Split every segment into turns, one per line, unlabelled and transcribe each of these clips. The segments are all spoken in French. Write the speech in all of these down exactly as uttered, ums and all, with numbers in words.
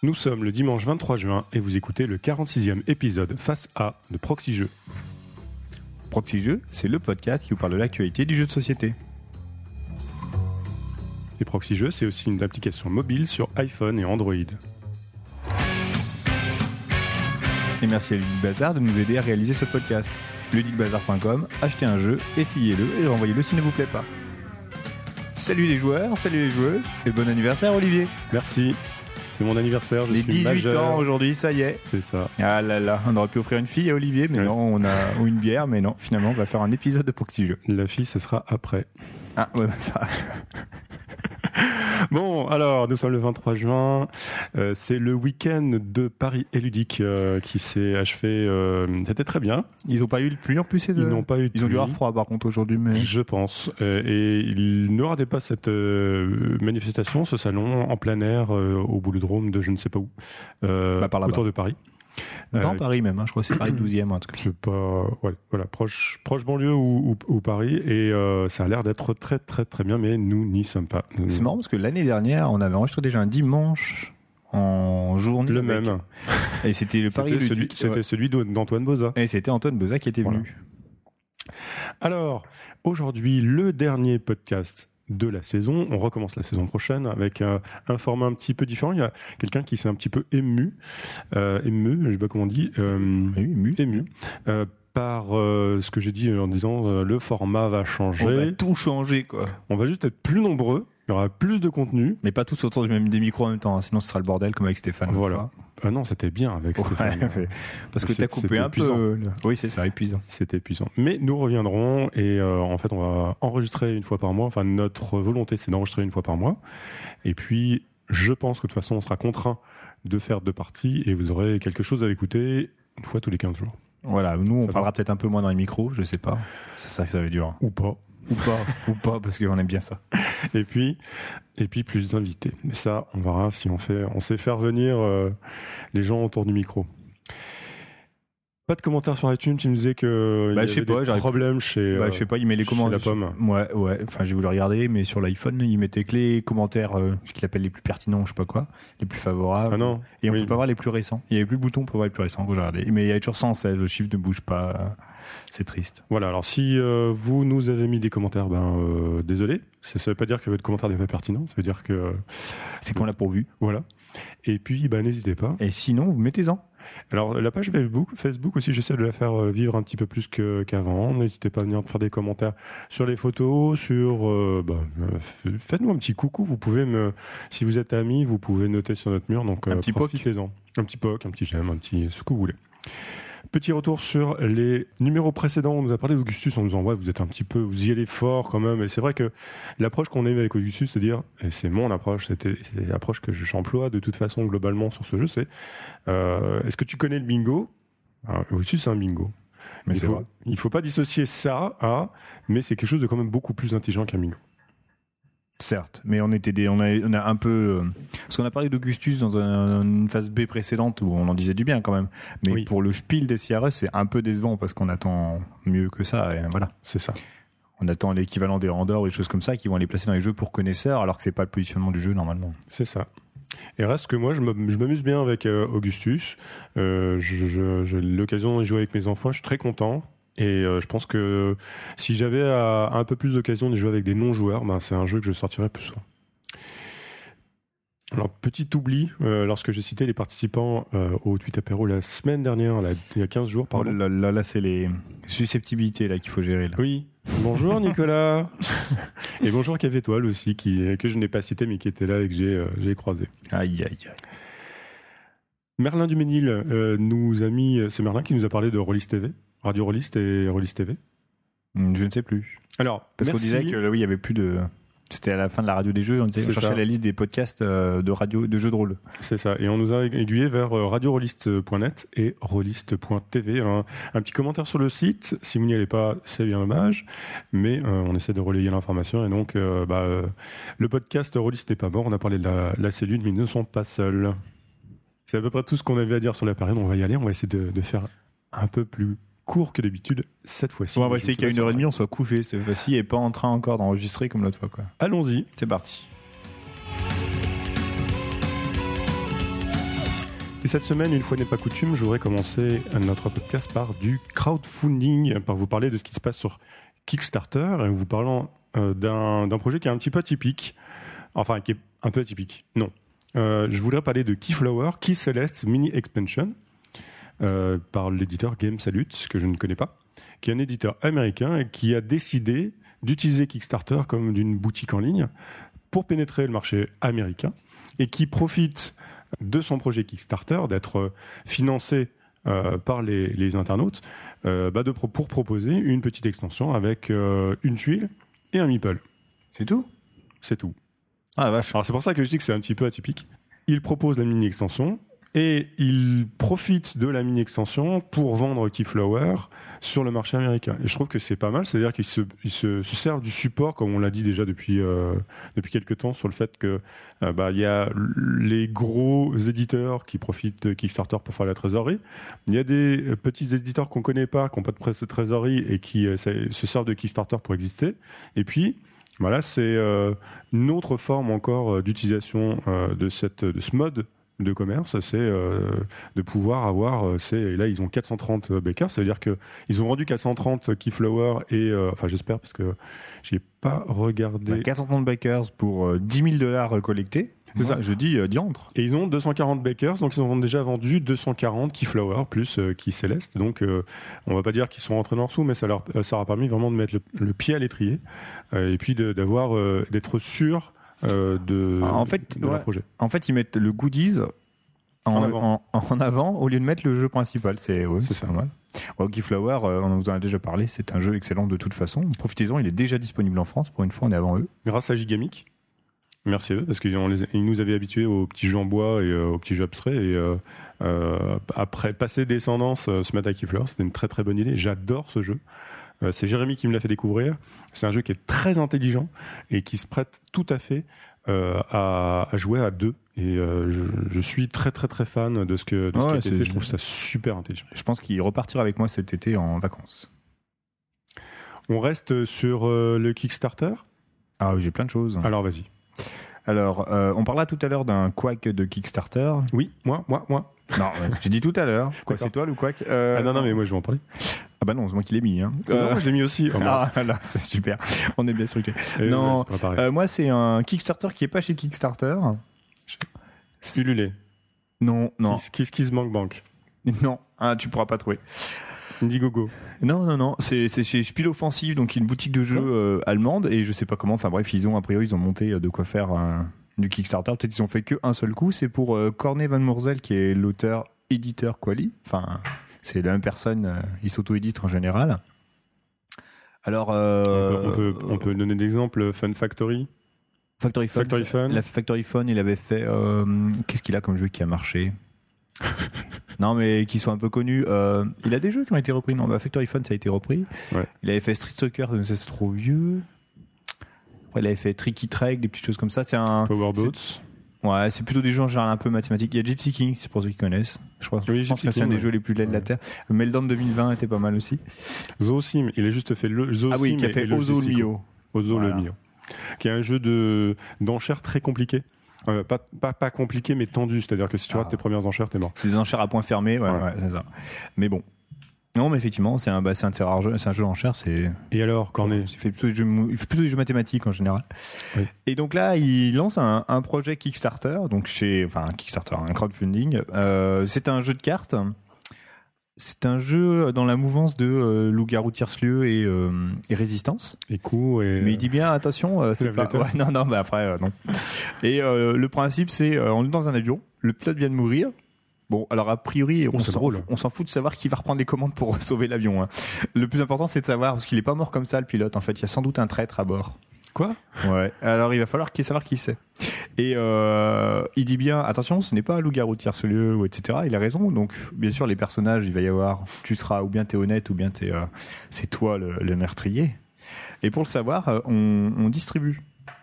Nous sommes le dimanche vingt-trois juin et vous écoutez le quarante-sixième épisode Face A de Proxy Jeux.
Proxy Jeux, c'est le podcast qui vous parle de l'actualité du jeu de société.
Et Proxy Jeux, c'est aussi une application mobile sur iPhone et Android.
Et merci à Ludic Bazar de nous aider à réaliser ce podcast. ludic bazar point com, achetez un jeu, essayez-le et renvoyez-le s'il ne vous plaît pas. Salut les joueurs, salut les joueuses, et bon anniversaire Olivier.
Merci, c'est mon anniversaire, je
les
suis
dix-huit
majeur.
Ans aujourd'hui, ça y est.
C'est ça.
Ah là là, on aurait pu offrir une fille à Olivier, mais
ouais.
non, on a ou une bière, mais non, finalement on va faire un épisode de Proxy Jeux.
La fille, ce sera après.
Ah ouais, ça...
Bon, alors, nous sommes le vingt-trois juin. Euh, c'est le week-end de Paris et Ludique euh, qui s'est achevé. Euh, c'était très bien.
Ils n'ont pas eu de pluie en plus, ces deux.
Ils n'ont pas eu de
Ils ont dû
pluie.
avoir froid par contre aujourd'hui, mais.
Je pense. Euh, et il ne ratez pas cette euh, manifestation, ce salon en plein air euh, au Boulodrome de je ne sais pas où, euh,
bah, par là-bas.
autour de Paris.
Dans
euh,
Paris même, hein, je crois que c'est Paris douzième, un truc.
C'est pas, ouais, voilà, proche, proche banlieue ou, ou, ou Paris, et euh, ça a l'air d'être très, très, très bien, mais nous n'y sommes pas. Nous,
c'est marrant parce que l'année dernière, on avait enregistré déjà un dimanche en journée.
Le
avec...
même.
Et c'était le Paris
C'était celui,
Ludique.
c'était
ouais.
celui d'Antoine Boza.
Et c'était Antoine Boza qui était
Voilà.
venu.
Alors, aujourd'hui, le dernier podcast de la saison. On recommence la saison prochaine avec un, un format un petit peu différent. Il y a quelqu'un qui s'est un petit peu ému, euh, ému, je sais pas comment on dit, euh,
Oui, ému.
ému, euh, par euh, ce que j'ai dit en disant euh, le format va changer.
On va tout changer, quoi.
On va juste être plus nombreux. Il y aura plus de contenu.
Mais pas tous autour du même des micros en même temps, hein, sinon ce sera le bordel comme avec Stéphane.
Voilà. Ah non, c'était bien avec
Ouais,
Stéphane.
ouais. Parce que
C'est-
t'as coupé
c'était
un
épuisant.
peu. le- Oui, c'est ça, épuisant.
C'était épuisant. Mais nous reviendrons et euh, en fait, on va enregistrer une fois par mois. Enfin, notre volonté, c'est d'enregistrer une fois par mois. Et puis, je pense que de toute façon, on sera contraint de faire deux parties et vous aurez quelque chose à écouter une fois tous les quinze jours.
Voilà, nous on
Ça
parlera peut-être un peu moins dans les micros, je sais pas. C'est ça que ça va être dur.
Ou pas.
Ou pas, ou pas, parce qu'on aime bien ça.
Et puis, et puis plus d'invités. Mais ça, on verra si on fait, on sait faire venir euh, les gens autour du micro. Pas de commentaires sur iTunes. Tu me disais que
Bah,
il y
je sais
avait
pas,
des
j'arrive-
problèmes chez.
Bah,
euh,
je sais pas, il met les
chez
commentaires.
la pomme.
Ouais, ouais. Enfin, j'ai voulu regarder, mais sur l'iPhone, il mettait que les commentaires, euh, ce qu'il appelle les plus pertinents, je sais pas quoi, les plus favorables.
Ah non.
Et on
Oui.
peut pas voir les plus récents. Il y avait plus le bouton pour voir les plus récents quand j'ai regardé. Mais il y a toujours cent seize, le chiffre ne bouge pas. C'est triste.
Voilà, alors si euh, vous nous avez mis des commentaires, ben euh, désolé, ça, ça veut pas dire que votre commentaire n'est pas pertinent, ça veut dire que euh,
C'est qu'on l'a pourvu.
voilà. Et puis ben n'hésitez pas.
Et sinon, vous mettez-en.
Alors la page Facebook, Facebook aussi, j'essaie de la faire euh, vivre un petit peu plus que, qu'avant. N'hésitez pas à venir faire des commentaires sur les photos, sur euh, bah, euh, f- faites-nous un petit coucou. Vous pouvez me, si vous êtes amis, vous pouvez noter sur notre mur. Donc
Un
euh,
petit poc.
profitez-en. Un petit poc, un petit j'aime, un petit ce que vous voulez. Petit retour sur les numéros précédents. On nous a parlé d'Augustus en nous disant ouais, vous êtes un petit peu, vous y allez fort quand même. Et c'est vrai que l'approche qu'on a eue avec Augustus, c'est dire, et c'est mon approche, c'était c'est l'approche que j'emploie de toute façon globalement sur ce jeu, c'est euh, est-ce que tu connais le bingo? Alors, Augustus, c'est un bingo.
Mais
il
c'est
faut,
vrai.
il faut pas dissocier ça à, mais c'est quelque chose de quand même beaucoup plus intelligent qu'un bingo.
Certes, mais on était des, on a, on a un peu, euh, parce qu'on a parlé d'Augustus dans un- une phase B précédente où on en disait du bien quand même. Mais
Oui.
pour le spiel des C R S, c'est un peu décevant parce qu'on attend mieux que ça. Et voilà.
C'est ça.
On attend l'équivalent des Andorre ou des choses comme ça qui vont les placer dans les jeux pour connaisseurs alors que c'est pas le positionnement du jeu normalement.
C'est ça. Et reste que moi, je me- je m'amuse bien avec euh, Augustus. Euh, je- je- j'ai l'occasion de jouer avec mes enfants. Je suis très content. Et euh, je pense que si j'avais à- un peu plus d'occasion de jouer avec des non-joueurs, ben, c'est un jeu que je sortirais plus souvent. Alors, petit oubli, euh, lorsque j'ai cité les participants euh, au Tweet Apéro la semaine dernière, là, il y a quinze jours,
Oh
pardon.
là là, là c'est les susceptibilités là qu'il faut gérer là.
Oui. Bonjour Nicolas. Et bonjour Café Étoile aussi, qui, que je n'ai pas cité mais qui était là et que j'ai, euh, j'ai croisé.
Aïe aïe aïe.
Merlin Duménil euh, nous a mis, c'est Merlin qui nous a parlé de Rollis T V, Radio Rollis et Rollis T V.
Hum, Je ne sais plus.
Alors,
Parce qu'on
merci.
disait que là, oui, il y avait plus de. C'était à la fin de la radio des jeux. On, disait, on
C'est
cherchait
ça.
la liste des podcasts euh, de radio, de jeux de rôle.
C'est ça. Et on nous a aiguillé vers euh, radio rollist point net et rollist point t v. Un, un petit commentaire sur le site. Si vous n'y allez pas, c'est bien dommage. Mais euh, on essaie de relayer l'information. Et donc, euh, bah, euh, le podcast Rollist n'est pas mort. On a parlé de la, la cellule, mais ils ne sont pas seuls. C'est à peu près tout ce qu'on avait à dire sur la période. On va y aller. On va essayer de, de faire un peu plus court que d'habitude cette fois-ci.
Bon, on va
Je
essayer
sais
qu'à
pas
une
si
heure
on
et
va-
demie, on soit couché cette fois-ci et pas en train encore d'enregistrer comme l'autre fois, quoi.
Allons-y.
C'est parti.
Et cette semaine, une fois n'est pas coutume, je voudrais commencer notre podcast par du crowdfunding, par vous parler de ce qui se passe sur Kickstarter, et vous parlant euh, d'un, d'un projet qui est un petit peu atypique, enfin qui est un peu atypique, non. Euh, je voudrais parler de Keyflower, Key Celeste Mini Expansion, euh, par l'éditeur Game Salute, que je ne connais pas, qui est un éditeur américain et qui a décidé d'utiliser Kickstarter comme d'une boutique en ligne pour pénétrer le marché américain et qui profite de son projet Kickstarter, d'être financé euh, par les, les internautes, euh, bah de, pour proposer une petite extension avec euh, une tuile et un meeple.
C'est tout ?
C'est tout.
Ah la vache.
Alors c'est pour ça que je dis que c'est un petit peu atypique. Il propose la mini-extension et il profite de la mini-extension pour vendre Keyflower sur le marché américain. Et je trouve que c'est pas mal, c'est-à-dire qu'ils se, ils se, se servent du support, comme on l'a dit déjà depuis, euh, depuis quelques temps, sur le fait que euh, bah, y a les gros éditeurs qui profitent de Kickstarter pour faire la trésorerie. Il y a des petits éditeurs qu'on connaît pas, qui n'ont pas de trésorerie et qui euh, se servent de Kickstarter pour exister. Et puis, voilà, c'est euh, une autre forme encore d'utilisation euh, de, cette, de ce mode de commerce, c'est euh, de pouvoir avoir, euh, c'est, et là ils ont quatre cent trente backers, ça veut dire qu'ils ont vendu quatre cent trente Keyflower et, euh, enfin j'espère parce que j'ai pas regardé.
Bah, quatre cent trente backers pour euh, dix mille dollars collectés, c'est ça, je dis euh, diantre.
Et ils ont deux cent quarante backers, donc ils ont déjà vendu deux cent quarante Keyflower plus euh, Key Celeste, donc euh, on va pas dire qu'ils sont rentrés dans leur sous, mais ça leur, ça leur a permis vraiment de mettre le, le pied à l'étrier euh, et puis de, d'avoir, euh, d'être sûr Euh, de,
en fait,
de
ouais,
leur projet.
En fait, ils mettent le goodies en,
en, avant.
En, en avant au lieu de mettre le jeu principal. C'est, ouais, c'est,
c'est
pas mal. Ouais, Keyflower, euh, on vous en a déjà parlé, c'est un jeu excellent de toute façon. Profitez-en, il est déjà disponible en France. Pour une fois, on est avant eux.
Grâce à Gigamic. Merci à eux, parce qu'ils les, ils nous avaient habitués aux petits jeux en bois et euh, aux petits jeux abstraits. Et euh, euh, après passer descendance, euh, se mettre à Keyflower, c'était une très très bonne idée. J'adore ce jeu. Euh, c'est Jérémy qui me l'a fait découvrir. C'est un jeu qui est très intelligent et qui se prête tout à fait Euh, à, à jouer à deux et euh, je, je suis très très très fan de ce, que, de ce
ouais,
qui a été fait, je trouve ça super intelligent.
Je pense qu'il repartira avec moi cet été en vacances.
On reste sur euh, le Kickstarter.
Ah oui, j'ai plein de choses.
Alors vas-y.
Alors, euh, on parla tout à l'heure d'un Quack de Kickstarter.
Oui, moi, moi, moi.
Non, j'ai dit tout à l'heure. Quoi, c'est toi le Quack euh...
Ah non, non, mais moi je vais en parler.
Ah bah non, c'est moi qui l'ai mis. Hein.
Euh... Non, moi je l'ai mis aussi. Oh,
ah là, c'est super. On est bien sur le
Non,
ouais, c'est euh, moi c'est un Kickstarter qui est pas chez Kickstarter.
Ululé.
Non, non.
Kiss Kiss Bank Bank.
Non, ah, tu pourras pas trouver.
Indiegogo.
Non, non, non. C'est, c'est chez Spiel Offensive, donc une boutique de jeux euh, allemande, et je sais pas comment. Enfin bref, ils ont a priori ils ont monté de quoi faire euh, du Kickstarter. Peut-être ils ont fait que un seul coup. C'est pour euh, Corné Van Moorsel qui est l'auteur éditeur Quali. Enfin. C'est la même personne, euh, il s'auto-édite en général. Alors, euh,
on, peut, on, peut, on peut donner d'exemples. Fun Factory.
Factory Fun.
Factory Fun.
La Factory Fun, il avait fait. Euh, qu'est-ce qu'il a comme jeu qui a marché? Non, mais qui sont un peu connus. Euh, il a des jeux qui ont été repris. Non, bah, Factory Fun, ça a été repris. Ouais. Il avait fait Street Soccer, mais ça c'est trop vieux. Après, il avait fait Tricky Trek, des petites choses comme ça. C'est un.
Powerboats.
Ouais, c'est plutôt des jeux en général un peu mathématiques. Il y a Gypsy King, c'est pour ceux qui connaissent. Je crois,
oui,
je pense que c'est un des ouais. jeux les plus laids de la Terre. Meltdown deux mille vingt était pas mal aussi.
Zoosim, il a juste fait le Zoosim.
Ah oui, qui a fait Ozo le Mio.
Ozo voilà. le Mio. Qui est un jeu de, d'enchères très compliqué. Euh, pas, pas, pas compliqué, mais tendu. C'est-à-dire que si tu ah. rates tes premières enchères, t'es mort.
C'est des enchères à point fermé, ouais, ouais. ouais c'est ça. Mais bon. Non, mais effectivement, c'est un, bah, c'est un de ces rares jeux, c'est un jeu d'enchères, c'est.
Et alors, Cornet?
Il fait plutôt des jeux, il fait plutôt des jeux mathématiques en général. Oui. Et donc là, il lance un, un projet Kickstarter, donc chez, enfin, un Kickstarter, un crowdfunding. Euh, c'est un jeu de cartes. C'est un jeu dans la mouvance de euh, Loup-garou tierce-lieu et, euh, et Résistance.
Et coup, et.
Mais il dit bien, attention, euh, c'est pas. Ouais, non, non, mais après, euh, non. Et euh, le principe, c'est, euh, on est dans un avion, le pilote vient de mourir. Bon, alors a priori, on, oh, s'en, on s'en fout de savoir qui va reprendre les commandes pour sauver l'avion. Hein. Le plus important, c'est de savoir, parce qu'il est pas mort comme ça, le pilote. En fait, il y a sans doute un traître à bord.
Quoi ?
Ouais. Alors, il va falloir savoir qui c'est. Et euh, il dit bien, attention, ce n'est pas un loup-garou tierce-lieu, ou et cetera. Il a raison. Donc, bien sûr, les personnages, il va y avoir, tu seras, ou bien t'es honnête, ou bien t'es, euh, c'est toi le, le meurtrier. Et pour le savoir, on, on distribue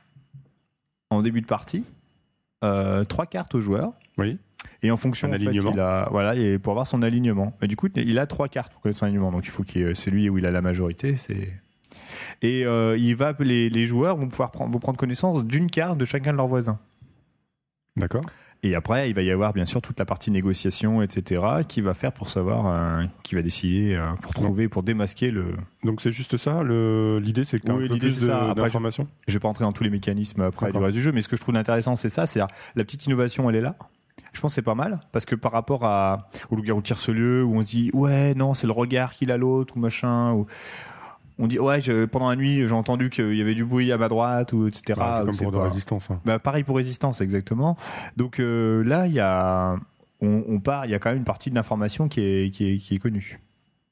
en début de partie euh, trois cartes aux joueurs.
Oui.
Et en fonction, en fait, il a, voilà, et pour avoir son alignement. Et du coup, il a trois cartes pour connaître son alignement. Donc, il faut qu'il y ait celui où il a la majorité. C'est... Et euh, il va, les, les joueurs vont pouvoir prendre, vont prendre connaissance d'une carte de chacun de leurs voisins.
D'accord.
Et après, il va y avoir bien sûr toute la partie négociation, et cetera, qui va faire pour savoir, euh, qui va décider euh, pour trouver, pour démasquer le.
Donc c'est juste ça. Le... L'idée, c'est que tu as
Oui,
un peu
l'idée,
plus
c'est ça.
de-
Après,
d'informations.
Je vais pas entrer dans tous les mécanismes après
D'accord.
du reste du jeu, mais ce que je trouve intéressant, c'est ça, c'est la petite innovation, elle est là. Je pense que c'est pas mal, parce que par rapport à, au loup-garou tire-ce-lieu, où on se dit, ouais, non, c'est le regard qu'il a l'autre, ou machin, ou on dit, ouais, je, pendant la nuit, j'ai entendu qu'il y avait du bruit à ma droite, ou et cetera.
Ah, c'est
ou
comme
c'est
pour de
pas-
résistance. hein.
Bah, pareil pour Résistance, exactement. Donc euh, là, il y a, on, on part, il y a quand même une partie de l'information qui est, qui est, qui est connue.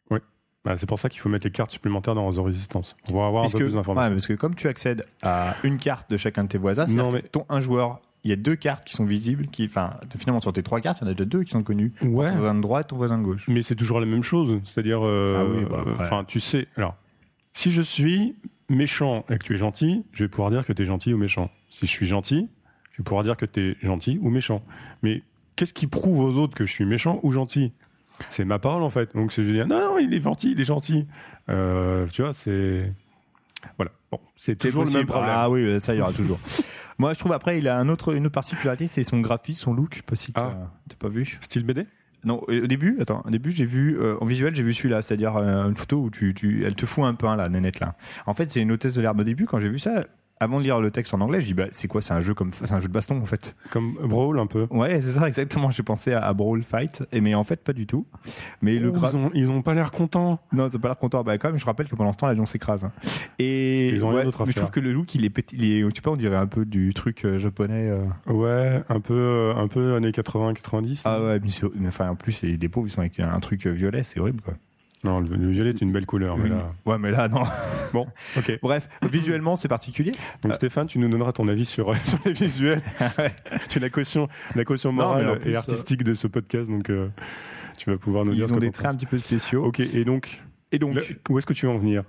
Bah, c'est pour ça qu'il faut mettre les cartes supplémentaires dans The Resistance. On va avoir
Puisque,
un peu plus
ouais,
d'informations.
parce que comme tu accèdes à une carte de chacun de tes voisins,
Non,
c'est-à-dire
mais-
que ton un joueur, il y a deux cartes qui sont visibles, qui, enfin, finalement sur tes trois cartes, il y en a déjà deux qui sont connues.
Ouais.
Ton voisin de droite, ton voisin de gauche.
Mais c'est toujours la même chose. C'est-à-dire, euh,
Ah oui, bah, après.
enfin, tu sais. Alors, si je suis méchant et que tu es gentil, je vais pouvoir dire que tu es gentil ou méchant. Si je suis gentil, je vais pouvoir dire que tu es gentil ou méchant. Mais qu'est-ce qui prouve aux autres que je suis méchant ou gentil ? C'est ma parole en fait. Donc je vais dire non, non, il est gentil, il est gentil. Euh, tu vois, c'est voilà. Bon, c'est toujours le
possible.
même problème.
Ah oui, ça il y aura toujours. Moi, je trouve après, il a un autre, une autre particularité, c'est son graphisme, son look. Je sais pas si tu
Ah.
as pas vu.
Style B D ?
Non, au début, attends, au début, j'ai vu, euh, en visuel, j'ai vu celui-là, c'est-à-dire euh, une photo où tu, tu, elle te fout un pain, là, nénette, là. En fait, c'est une hôtesse de l'herbe. Au début, quand j'ai vu ça, avant de lire le texte en anglais, je dis, bah, c'est quoi, c'est un jeu comme, c'est un jeu de baston, en fait.
Comme Brawl un peu.
Ouais, c'est ça, exactement. J'ai pensé à, à Brawl Fight, et mais en fait, pas du tout. Mais le
Oh,
gra-
ils, ont, ils ont pas l'air contents.
Non, c'est pas l'air content. Bah, quand même, je rappelle que pendant ce temps, l'avion s'écrase. hein. Et
Ils ont rien
ouais,
d'autre à
mais je
faire.
trouve que le look, il est pété, il est, tu sais pas, on dirait un peu du truc euh, japonais. euh.
Ouais, un peu, euh, un peu années quatre-vingts quatre-vingt-dix.
Ah ouais, mais, c'est- mais enfin, en plus, et les pauvres, ils sont avec un truc euh, violet, c'est horrible, quoi.
Non, le, le violet est une belle couleur, mais là.
Ouais, mais là, non.
Bon, ok.
Bref, visuellement, c'est particulier.
Donc Stéphane, tu nous donneras ton avis sur, sur les visuels. tu es la caution, la caution
Non, mais en
morale
plus,
et artistique de ce podcast, donc euh, tu vas pouvoir nous dire
Ils
ce
ont
que
des
t'en
traits un
penses.
petit peu spéciaux.
Ok, et donc,
Et donc,
là, où est-ce que tu veux en venir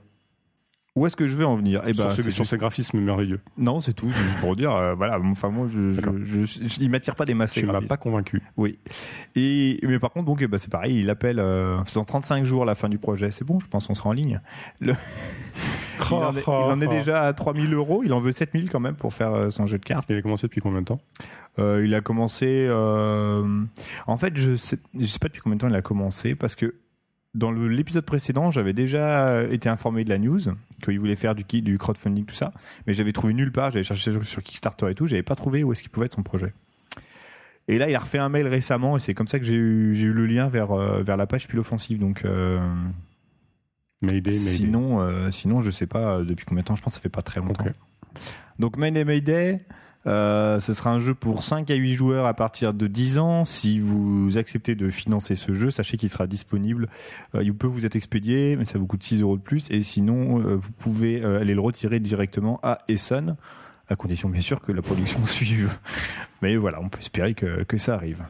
où est-ce que je vais en venir Eh ben,
sur, ce-
c'est
sur
juste-
ces graphismes merveilleux.
Non, c'est tout. C'est juste pour dire, euh, voilà. Enfin, moi, je, je,
D'accord.
je, je- il m'attire pas des masses.
Tu
ces
ne m'as
graphismes.
pas convaincu.
Oui. Et mais par contre, donc, eh ben, c'est pareil. Il appelle. Euh, c'est dans trente-cinq jours la fin du projet. C'est bon. Je pense qu'on sera en ligne. Le- il, en est, il en est déjà à trois mille euros. Il en veut sept mille quand même pour faire euh, son jeu de cartes.
Il a commencé depuis combien de temps
Euh, il a commencé. euh, En fait, je sais, je sais pas depuis combien de temps il a commencé parce que dans le- l'épisode précédent, j'avais déjà été informé de la news qu'il voulait faire du, ki- du crowdfunding, tout ça, mais j'avais trouvé nulle part. J'avais cherché sur, sur Kickstarter et tout, j'avais pas trouvé où est-ce qu'il pouvait être son projet. Et là, il a refait un mail récemment et c'est comme ça que j'ai eu, j'ai eu le lien vers, euh, vers la page Pile Offensive. Donc, euh,
Mayday, Mayday.
sinon, euh, sinon, je sais pas euh, depuis combien de temps. Je pense que ça fait pas très longtemps.
Ok.
Donc, Mayday Mayday. Euh, ce sera un jeu pour cinq à huit joueurs à partir de dix ans. Si vous acceptez de financer ce jeu, sachez qu'il sera disponible. Euh, il peut vous être expédié, mais ça vous coûte six euros de plus. Et sinon, euh, vous pouvez euh, aller le retirer directement à Essen, à condition bien sûr que la production suive. Mais voilà, on peut espérer que, que ça arrive.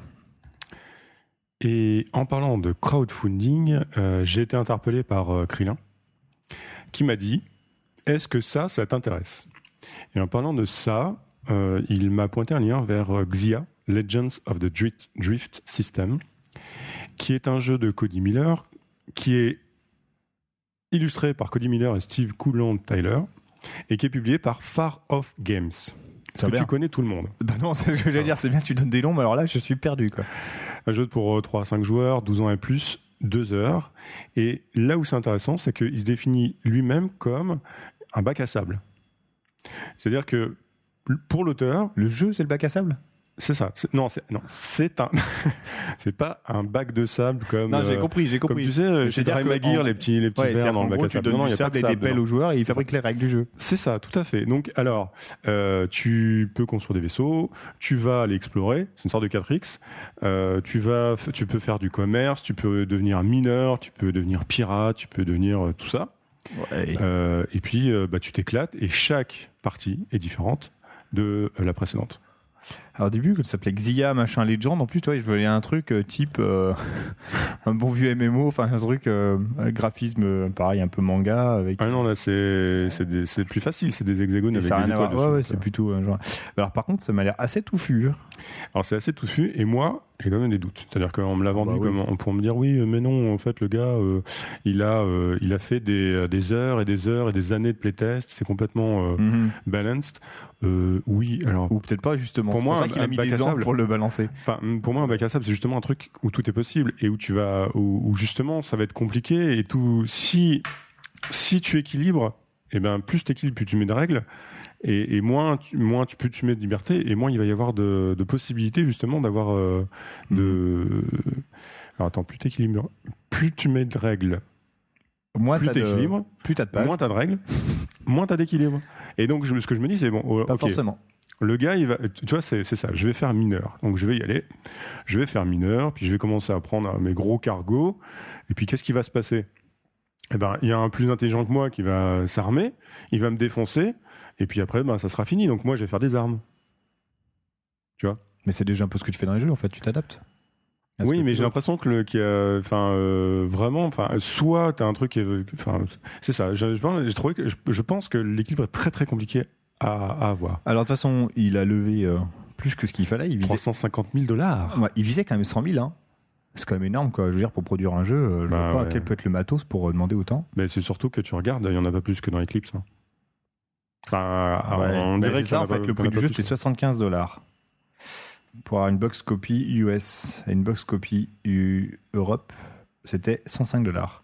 Et en parlant de crowdfunding, euh, j'ai été interpellé par euh, Krillin, qui m'a dit « Est-ce que ça, ça t'intéresse ?» Et en parlant de ça, euh, il m'a pointé un lien vers euh, Xia, Legends of the Drift, Drift System, qui est un jeu de Cody Miller, qui est illustré par Cody Miller et Steve Coulant-Tyler, et qui est publié par Far Off Games. Parce que
bien.
tu connais tout le monde.
Bah non, c'est ce que j'allais dire, c'est bien, tu donnes des noms, mais alors là, je suis perdu, quoi.
Un jeu pour euh, trois à cinq joueurs, douze ans et plus, deux heures. Et là où c'est intéressant, c'est qu'il se définit lui-même comme un bac à sable. C'est-à-dire que pour l'auteur,
Le jeu, c'est le bac à sable
c'est ça. C'est- non, c'est non, c'est un, c'est pas un bac de sable comme.
Non, j'ai
euh,
compris, j'ai
Comme
compris.
tu sais, euh, chez
C'est-à-dire
Dry
que
Maguire,
en-
les petits, les petits
Ouais,
verres
c'est
dans
en
le bac
gros,
à
tu
sable.
donnes
Non, non,
du
il y a pas
sable
de
et des
sable
pelles
dedans.
aux joueurs et ils fabriquent les règles du jeu.
C'est ça, tout à fait. Donc, alors, euh, tu peux construire des vaisseaux, tu vas aller explorer, c'est une sorte de quatre X. Euh, tu vas, f- tu peux faire du commerce, tu peux devenir mineur, tu peux devenir pirate, tu peux devenir euh, tout ça.
Ouais.
Euh, et puis, euh, bah, tu t'éclates et chaque partie est différente de euh, la précédente.
Alors au début, quand ça s'appelait Xia, machin Legend, en plus, tu vois, je voulais un truc euh, type euh, un bon vieux M M O, enfin un truc euh, un graphisme euh, pareil, un peu manga avec.
Ah non, là, c'est, c'est, des- c'est plus facile, c'est des hexagones
Et
avec
ça a
des
rien à
étoiles
voir. Ouais,
dessus.
ouais, c'est plutôt euh, genre. Alors par contre, ça m'a l'air assez touffu.
Alors c'est assez touffu et moi j'ai quand même des doutes. C'est-à-dire qu'on me l'a vendu
bah oui.
comme on pour me dire oui mais non en fait le gars euh, il a euh, il a fait des, des heures et des heures et des années de playtest, c'est complètement euh,
Mhm.
balanced. Euh, oui alors
Ou peut-être pas justement.
pour
C'est
moi
ça
un
qu'il a mis
bac à
des ans
sable.
pour le balancer.
Enfin, pour moi, un bac à sable, c'est justement un truc où tout est possible et où tu vas, où, où justement, ça va être compliqué et tout. Si, si tu équilibres, et ben, plus tu équilibres, plus tu mets de règles. Et, et moins, tu, moins tu peux tu mets de liberté, et moins il va y avoir de, de possibilités justement d'avoir euh, de. Alors attends, plus t'équilibres, plus tu mets de règles,
Moins
plus
t'as de-
t'équilibres,
Plus t'as de pages.
moins t'as de règles, moins t'as d'équilibre. Et donc je, ce que je me dis, c'est bon, oh,
Pas
ok,
forcément.
le gars, il va, tu vois, c'est c'est ça. Je vais faire mineur, donc je vais y aller. Je vais faire mineur, puis je vais commencer à prendre mes gros cargos. Et puis qu'est-ce qui va se passer? Eh ben, il y a un plus intelligent que moi qui va s'armer, il va me défoncer. Et puis après, ben, ça sera fini. Donc moi, je vais faire des armes. Tu vois?
Mais c'est déjà un peu ce que tu fais dans les jeux, en fait, tu t'adaptes. À ce
Oui,
que
mais
fait
j'ai
l'autre.
l'impression que le, qu'il y a, enfin, euh, vraiment, enfin, soit t'as un truc qui est, enfin, c'est ça. Je, je, pense- j'ai trouvé que, je, je pense que l'équilibre est très très compliqué à, à avoir.
Alors, de toute façon, il a levé euh, plus que ce qu'il fallait. Il visait,
trois cent cinquante mille dollars.
Ouais, il visait quand même cent mille. Hein. C'est quand même énorme, quoi. Je veux dire, pour produire un jeu, euh, je
Bah,
vois pas
ouais.
quel peut être le matos pour euh, demander autant.
Mais c'est surtout que tu regardes, il y en a pas plus que dans Eclipse. Hein. Enfin,
Ouais,
on
bah,
dirait
c'est
qu'il y
ça,
en a
en fait,
pas-
le
qu'il y en
prix
a
du
pas
jeu,
plus,
c'était
quoi.
soixante-quinze dollars. Pour avoir une box copy U S et une box copy U- Europe, c'était cent cinq dollars.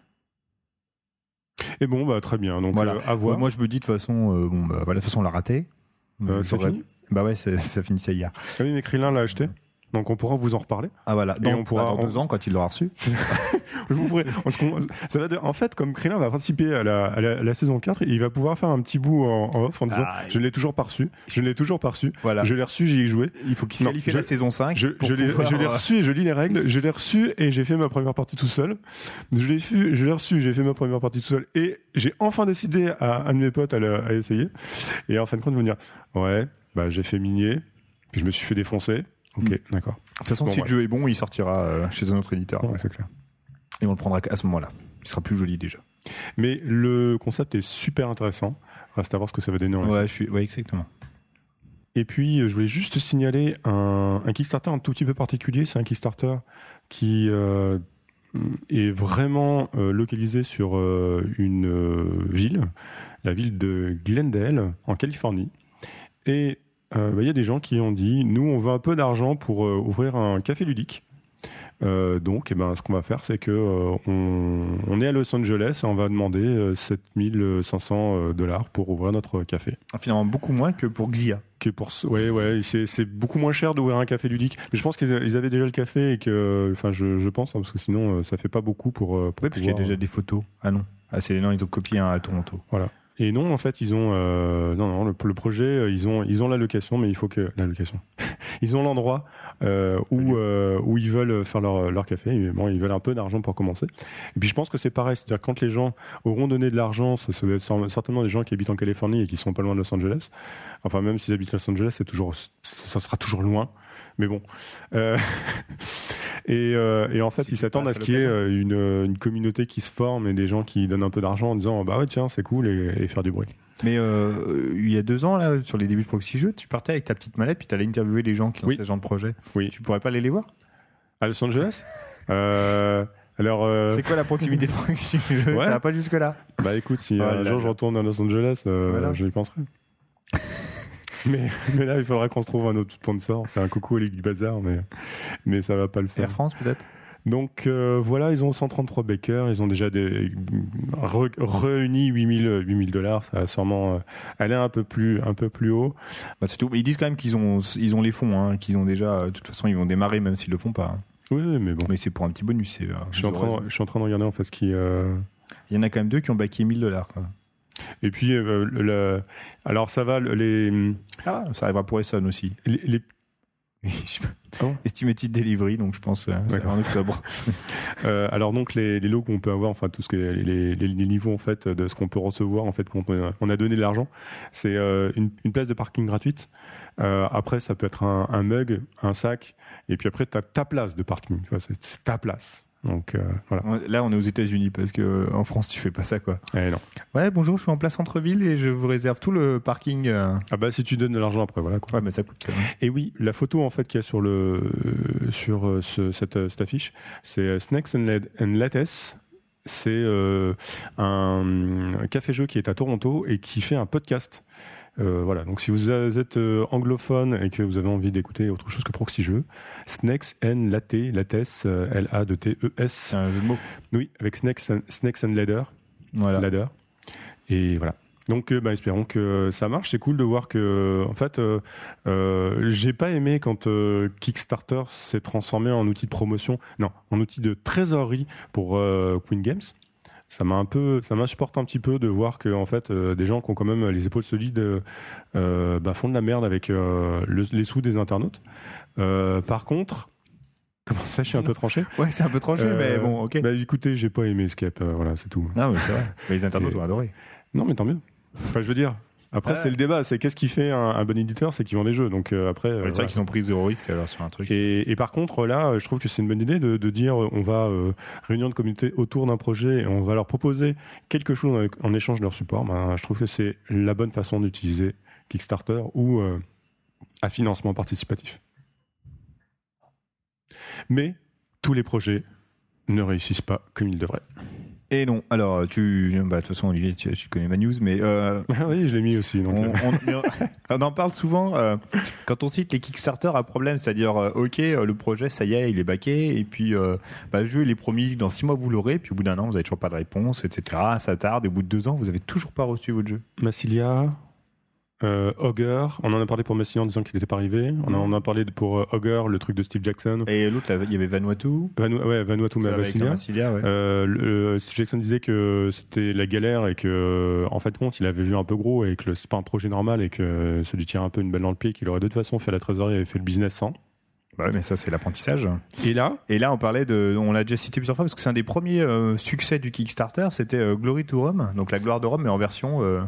Et bon, bah très bien. Donc
Voilà.
euh, à voir.
Moi, je me dis de toute façon, euh, bon, bah, voilà, de toute façon, on l'a raté.
Euh, c'est
J'aurais-
fini.
Bah ouais, c'est- ça finissait hier.
Ah oui, mais Krillin l'a acheté. Donc on pourra vous en reparler.
Ah voilà,
Et
dans,
on pourra-
bah, dans
on-
deux ans, quand il l'aura reçu.
Je vous pourrais- on se con- ça va de- en fait, comme Krillin va participer à la, à la- à la saison quatre, il va pouvoir faire un petit bout en, en off en disant
Ah,
je ne l'ai toujours pas reçu, je ne l'ai toujours pas reçu,
Voilà.
je l'ai reçu, j'y ai joué.
Il faut qu'il se
Non,
qualifie
je-
la saison cinq.
Je,
pour
je l'ai
pouvoir,
je l'ai
euh,
reçu et je lis les règles. Je l'ai reçu et j'ai fait ma première partie tout seul. Je l'ai su- je l'ai reçu, j'ai fait ma première partie tout seul et j'ai enfin décidé à un de mes potes à, le- à essayer. Et en fin de compte, ils vont dire ouais, bah j'ai fait minier, puis je me suis fait défoncer. Ok,
Mm.
d'accord.
De toute façon,
Bon,
si
ouais.
le jeu est bon, il sortira euh, chez un autre éditeur.
Ouais, c'est clair.
Et on le prendra à ce moment-là. Il sera plus joli déjà.
Mais le concept est super intéressant. Reste à voir ce que ça va donner en
Ouais, je suis... ouais, exactement.
Et puis, euh, je voulais juste signaler un, un Kickstarter un tout petit peu particulier. C'est un Kickstarter qui euh, est vraiment euh, localisé sur euh, une euh, ville, la ville de Glendale, en Californie. Et euh, bah, y a des gens qui ont dit, nous, on veut un peu d'argent pour euh, ouvrir un café ludique. Euh, donc, eh ben, ce qu'on va faire, c'est que euh, on, on est à Los Angeles et on va demander euh, sept mille cinq cents dollars pour ouvrir notre café.
Ah, finalement, beaucoup moins que pour Xia.
Que pour, ouais, ouais, c'est, c'est beaucoup moins cher d'ouvrir un café ludique. Mais je pense qu'ils ils avaient déjà le café et que, enfin, je, je pense, hein, parce que sinon, euh, ça fait pas beaucoup pour. euh, pour
Oui, parce qu'il y a
pouvoir,
déjà des photos. Ah non. Ah, c'est non, ils ont copié un à Toronto.
Voilà. Et non, en fait, ils ont, euh, non, non, le, le projet, euh, ils ont, ils ont la location, mais il faut que la location. Ils ont l'endroit euh, où euh, où ils veulent faire leur leur café. Et bon, ils veulent un peu d'argent pour commencer. Et puis je pense que c'est pareil, c'est-à-dire quand les gens auront donné de l'argent, ça, ça va être certainement des gens qui habitent en Californie et qui sont pas loin de Los Angeles. Enfin, même s'ils habitent Los Angeles, c'est toujours, ça sera toujours loin. Mais bon. Euh, et, euh, et en fait,
Si
ils
tu
s'attendent à
passes
ce
à
qu'il y ait
l'occasion.
euh, une, une communauté qui se forme et des gens qui donnent un peu d'argent en disant bah ouais tiens c'est cool et, et faire du bruit.
Mais euh, il y a deux ans, là, sur les débuts de Proxy Jeux, tu partais avec ta petite mallette, puis tu allais interviewer les gens qui lançaient
Oui.
ce genre de projet.
Oui.
Tu pourrais pas aller les voir?
À Los Angeles. euh, alors. euh,
C'est quoi la proximité de Proxy Jeux?
Ouais.
Ça va pas jusque-là.
Bah écoute, si
Oh
un
là
jour
là.
je retourne à Los Angeles, euh,
Voilà.
je y penserai. mais, mais là, il faudra qu'on se trouve un autre sponsor. C'est un coucou à Ligue du Bazar, mais, mais ça va pas le faire.
Air France, peut-être?
Donc euh, voilà, ils ont cent trente-trois bakers, ils ont déjà des, re, réuni huit mille dollars, ça va sûrement euh, aller un peu plus, un peu plus haut.
Bah, c'est tout. Mais ils disent quand même qu'ils ont, ils ont les fonds, hein, qu'ils ont déjà. De toute façon, ils vont démarrer même s'ils le font pas. hein.
Oui, oui, mais bon.
Mais c'est pour un petit bonus. C'est, euh,
Je suis, en
ils ont
train,
raison.
je suis en train de regarder en fait ce qui. Euh...
Il y en a quand même deux qui ont backé mille dollars.
Et puis, euh, le, alors ça va, les.
Ah, ça arrivera pour Essonne aussi.
les, les- Ah bon
Estimated delivery, donc je pense euh, c'est
D'accord.
en octobre.
Euh, alors donc les, les lots qu'on peut avoir, enfin tout ce que les, les, les niveaux en fait de ce qu'on peut recevoir en fait quand on, on a donné de l'argent, c'est euh, une, une place de parking gratuite. Euh, après ça peut être un, un mug, un sac, et puis après t'as ta place de parking. Tu vois, c'est, c'est ta place. Donc euh, voilà.
Là, on est aux États-Unis parce que euh, en France, tu fais pas ça, quoi.
Eh non.
Ouais, bonjour, je suis en place centre-ville et je vous réserve tout le parking. euh.
Ah bah si tu donnes de l'argent après voilà quoi.
Ouais, mais ça coûte quand même.
Et oui, la photo en fait qu'il y a sur le euh, sur euh, ce, cette, euh, cette affiche, c'est euh, Snakes and, Led- and Lattes. C'est euh, un, un café-jeu qui est à Toronto et qui fait un podcast Euh, voilà, donc si vous êtes euh, anglophone et que vous avez envie d'écouter autre chose que Proxy Jeux, Snakes and Latte, Lattes, euh, L A T E S.
C'est un jeu de mots.
Oui, avec Snakes and, Snakes and Ladder.
Voilà.
Ladder. Et voilà. Donc, euh, bah, espérons que ça marche. C'est cool de voir que, en fait, euh, euh, j'ai pas aimé quand euh, Kickstarter s'est transformé en outil de promotion, non, en outil de trésorerie pour euh, Queen Games. Ça m'a un peu, ça m'insupporte un petit peu de voir que, en fait, euh, des gens qui ont quand même les épaules solides euh, bah, font de la merde avec euh, le, les sous des internautes. Euh, par contre, comment ça, je suis un peu tranché.
Ouais, c'est un peu tranché, euh, mais bon, ok.
Bah, écoutez, j'ai pas aimé Escape, euh, voilà, c'est tout.
Non, mais c'est vrai. Mais les internautes ont adoré.
Non, mais tant mieux. Enfin, je veux dire. Après, ouais. c'est le débat. C'est qu'est-ce qui fait un, un bon éditeur, c'est qu'ils vendent des jeux. Donc euh, après,
ouais, c'est
euh,
vrai
voilà.
qu'ils ont pris zéro risque alors sur un truc.
Et, et par contre, là, je trouve que c'est une bonne idée de, de dire, on va euh, réunir une communauté autour d'un projet et on va leur proposer quelque chose en, en échange de leur support. Ben, je trouve que c'est la bonne façon d'utiliser Kickstarter ou euh, à financement participatif. Mais tous les projets ne réussissent pas comme ils devraient.
Et non, alors tu, bah de toute façon Olivier, tu, tu connais ma news, mais euh,
ah oui, je l'ai mis aussi. Donc
on, on, on en parle souvent euh, quand on cite les Kickstarter à problème, c'est-à-dire euh, ok, le projet ça y est, il est backé, et puis euh, bah, le jeu il est promis dans six mois vous l'aurez, puis au bout d'un an vous avez toujours pas de réponse, et cetera. Ça tarde, et au bout de deux ans vous avez toujours pas reçu votre jeu.
Massilia. Euh, Ogre, on en a parlé pour Massilia en disant qu'il n'était pas arrivé. On en a parlé pour euh, Ogre, le truc de Steve Jackson.
Et l'autre, il y avait Vanuatu.
Vanu, ouais, Vanuatu, mais Massilia.
Massilia ouais.
euh, le, Steve Jackson disait que c'était la galère et que, en fait, compte, il avait vu un peu gros et que c'est pas un projet normal et que ça lui tire un peu une balle dans le pied, qu'il aurait de toute façon fait la trésorerie et fait le business sans.
Bah ouais, mais ça c'est l'apprentissage.
Et là,
et là on parlait de, on l'a déjà cité plusieurs fois parce que c'est un des premiers euh, succès du Kickstarter, c'était euh, Glory to Rome, donc la gloire de Rome mais en version. Euh,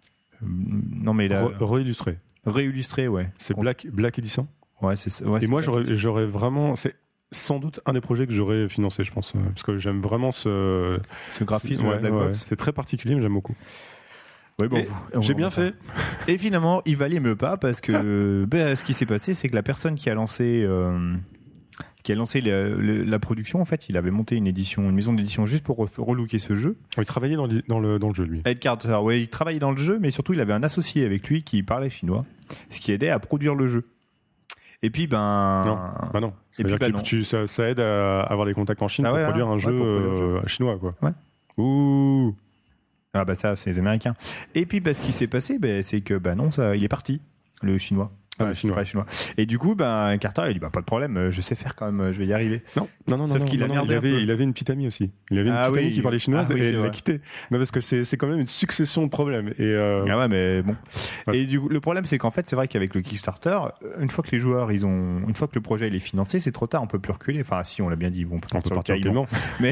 Non mais là,
Re- réillustré.
Réillustré, ouais.
C'est Black Black Edition.
Ouais, c'est. Ouais,
et
c'est
moi, j'aurais, j'aurais vraiment. C'est sans doute un des projets que j'aurais financé, je pense, parce que j'aime vraiment ce.
Ce graphisme,
ouais,
Black
ouais,
Box.
C'est très particulier, mais j'aime beaucoup.
Ouais, bon,
et j'ai bien fait.
Et finalement, il valait mieux pas parce que ben, ce qui s'est passé, c'est que la personne qui a lancé. Euh, qui a lancé la, la, la production, en fait, il avait monté une édition, une maison d'édition juste pour re- relooker ce jeu.
Il travaillait dans le, dans le, dans le jeu, lui.
Ed Carter, ouais, il travaillait dans le jeu, mais surtout, il avait un associé avec lui qui parlait chinois, ce qui aidait à produire le jeu. Et puis, ben...
Non, bah non.
Et puis, bah non.
Tu, ça, ça aide à avoir des contacts en Chine
ah
pour,
ouais,
produire
ouais,
un jeu,
ouais, produire
euh,
un jeu
chinois, quoi.
Ouais.
Ouh.
Ah bah ça, c'est les Américains. Et puis, bah, ce qui s'est passé, bah, c'est que, bah non, ça, il est parti, le chinois.
Ah, chinois.
Pas chinois. Et du coup, ben, Carter, il dit, bah, pas de problème, je sais faire quand même, je vais y arriver.
Non, non, non,
Sauf
non,
qu'il
non,
a
non,
merdé
il
un
avait,
peu.
il avait une petite amie aussi. Il avait une
ah
petite
oui,
amie qui parlait chinois
ah oui,
et il l'a
vrai.
quitté. Non, parce que c'est, c'est quand même une succession de problèmes. Et euh...
Ah ouais, mais bon.
Ouais.
Et du coup, le problème, c'est qu'en fait, c'est vrai qu'avec le Kickstarter, une fois que les joueurs, ils ont, une fois que le projet il est financé, c'est trop tard, on peut plus reculer. Enfin, si, on l'a bien dit, bon,
on peut partir rapidement.
Mais,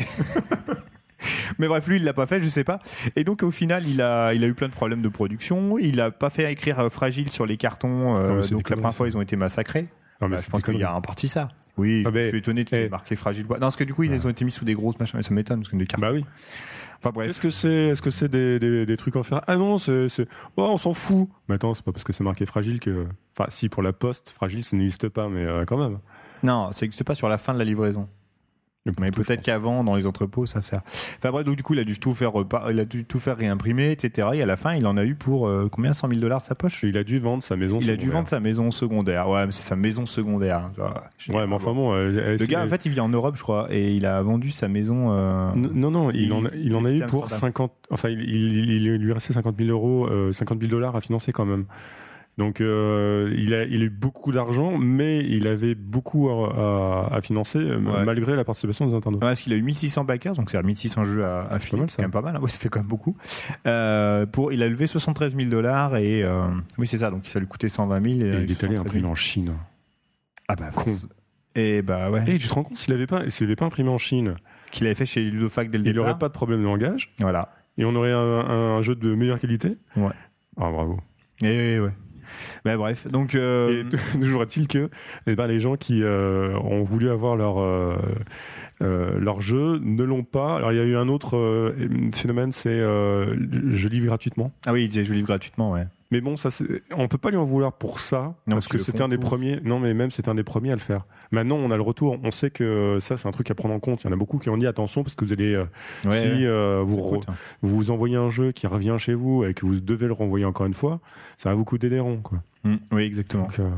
mais bref, lui, il l'a pas fait, je sais pas. Et donc, au final, il a, il a eu plein de problèmes de production. Il a pas fait écrire euh, Fragile sur les cartons. Euh,
non,
donc, la première fois, ils ont été massacrés.
Non, mais
bah, je pense qu'il y a en partie ça. Oui,
ah,
je
mais,
suis étonné de
eh.
marquer Fragile. Non, parce que du coup, ils
ouais.
ont été mis sous des grosses machins. Ça m'étonne, parce que des cartons.
Bah oui.
Enfin, bref.
Est-ce que c'est, est-ce que c'est des, des, des trucs en fer? Ah non, c'est, c'est, oh, on s'en fout. Mais attends, c'est pas parce que c'est marqué Fragile que, enfin, si, pour la poste, Fragile, ça n'existe pas, mais euh, quand même.
Non, c'est c'est pas sur la fin de la livraison. Mais peut-être qu'avant, dans les entrepôts, ça sert. Enfin bref, donc du coup, il a dû tout faire, repar- il a dû tout faire réimprimer, et cetera. Et à la fin, il en a eu pour euh, combien, cent mille dollars de sa poche.
Il a dû vendre sa maison.
Il
secondaire.
a dû vendre sa maison secondaire. Ouais, mais c'est sa maison secondaire.
Ouais, mais enfin bon. Euh,
le gars, en fait, il vit en Europe, je crois, et il a vendu sa maison. Euh...
Non, non, il, il en, a, il en a eu pour
Amsterdam.
cinquante. Enfin, il, il, il lui restait cinquante mille euros, euh, cinquante mille dollars à financer quand même. Donc, euh, il, a, il a eu beaucoup d'argent, mais il avait beaucoup à, à, à financer, ouais. malgré la participation des internautes.
Ouais, parce qu'il a eu mille six cents backers, donc c'est mille six cents jeux à, à finir, c'est quand même pas mal. Hein. Ouais, ça fait quand même beaucoup. Euh, pour, il a levé soixante-treize mille dollars et euh, oui, c'est ça. Donc, ça lui coûtait cent vingt mille. Et,
et il est allé imprimer en Chine.
Ah bah con. Et bah ouais.
Et tu te rends compte s'il avait pas, s'il avait pas imprimé en Chine,
qu'il avait fait chez Ludofac dès le
il
départ,
il aurait pas de problème de langage.
Voilà.
Et on aurait un, un, un jeu de meilleure qualité.
Ouais.
Ah bravo.
Et ouais. Ben bref, donc euh...
et toujours est-il que eh ben, les gens qui euh, ont voulu avoir leur euh, euh, leur jeu ne l'ont pas. Alors il y a eu un autre euh, phénomène, c'est euh, je livre gratuitement.
Ah oui, il disait je livre gratuitement, ouais.
Mais bon, ça, c'est... on peut pas lui en vouloir pour ça,
Non,
parce
parce
que
qu'ils
c'était
le
un des
font tous.
premiers. Non, mais même c'était un des premiers à le faire. Maintenant, on a le retour. On sait que ça, c'est un truc à prendre en compte. Il y en a beaucoup qui ont dit attention parce que vous allez, euh,
Ouais,
si
ouais.
euh, vous,
Ça
re-
coûte, hein.
vous vous envoyez un jeu qui revient chez vous et que vous devez le renvoyer encore une fois, ça va vous coûter des ronds, quoi.
Mm, oui, exactement.
Donc, euh,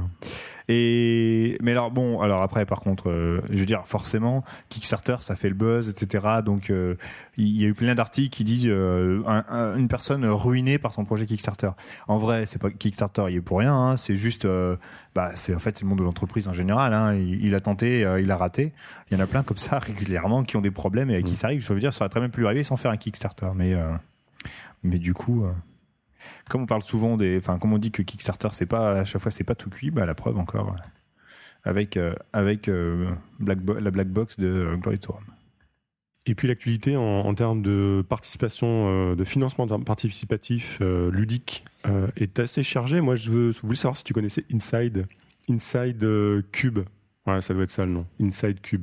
Et mais alors bon, alors après par contre, euh, je veux dire forcément, Kickstarter ça fait le buzz, et cetera. Donc euh, il y a eu plein d'articles qui disent euh, un- un- une personne ruinée par son projet Kickstarter. En vrai, c'est pas Kickstarter, il est pour rien. Hein, c'est juste, euh, bah c'est en fait c'est le monde de l'entreprise en général. Hein, il, il a tenté, euh, il a raté. Il y en a plein comme ça régulièrement qui ont des problèmes et à qui
Mm.
ça arrive. Je veux dire, ça aurait très bien pu lui arriver sans faire un Kickstarter, mais euh, mais du coup. Euh, Comme on parle souvent des, enfin, comme on dit que Kickstarter c'est pas à chaque fois c'est pas tout cuit, bah la preuve encore euh, avec euh, avec euh, Black Bo- la Black Box de euh, Glory to Rome.
Et puis l'actualité en, en termes de participation, euh, de financement participatif euh, ludique euh, est assez chargée. Moi, je veux, je voulais savoir si tu connaissais Inside, Inside euh, Cube. Ouais, ça doit être ça le nom. Inside Cube.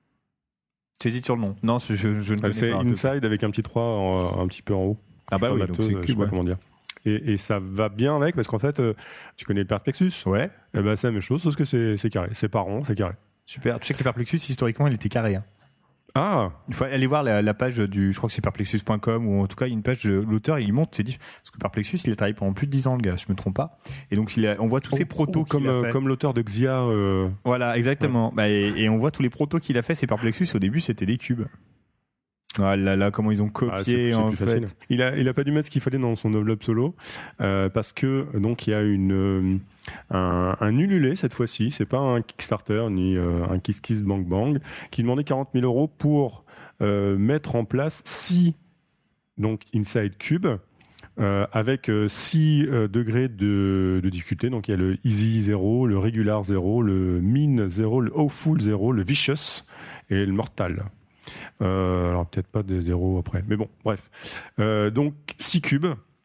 Tu hésites sur le nom? Non, je, je, je ne
Euh,
connais
c'est
pas.
Inside avec un petit trois en- un petit peu en haut.
Ah bah oui, donc
Tomatoes,
c'est
je sais
Cube.
pas
Ouais.
comment dire. Et, et ça va bien avec parce qu'en fait, euh, tu connais le Perplexus.
Ouais,
Eh ben, c'est la même chose, sauf que c'est c'est carré. C'est pas rond, c'est carré.
super. Tu sais que le Perplexus historiquement il était carré. Hein.
Ah,
Il faut aller voir la, la page du, je crois que c'est perplexus point com ou en tout cas il y a une page de l'auteur, il monte, c'est dit parce que Perplexus il a travaillé pendant plus de dix ans le gars, je me trompe pas. Et donc il a, on voit tous ces protos
comme,
qu'il a
euh,
fait.
comme l'auteur de Xia. euh,
Voilà, exactement. Bah, et, et on voit tous les protos qu'il a fait. Ces Perplexus au début c'était des cubes. Ah là là, comment ils ont
Ah, c'est-
copié
c'est
en
plus
fait.
facile. Il a, il a pas dû mettre ce qu'il fallait dans son enveloppe solo euh, parce que donc il y a une euh, un, un Ulule cette fois-ci. C'est pas un Kickstarter ni euh, un Kiss Kiss Bang Bang qui demandait quarante mille euros pour euh, mettre en place six donc Inside Cube euh, avec six euh, degrés de, de difficulté. Donc il y a le Easy zéro, le Regular zéro, le Min zéro, le Awful zéro, le Vicious et le Mortal. Euh, alors peut-être pas des zéros après, mais bon, bref. Euh, donc six cubes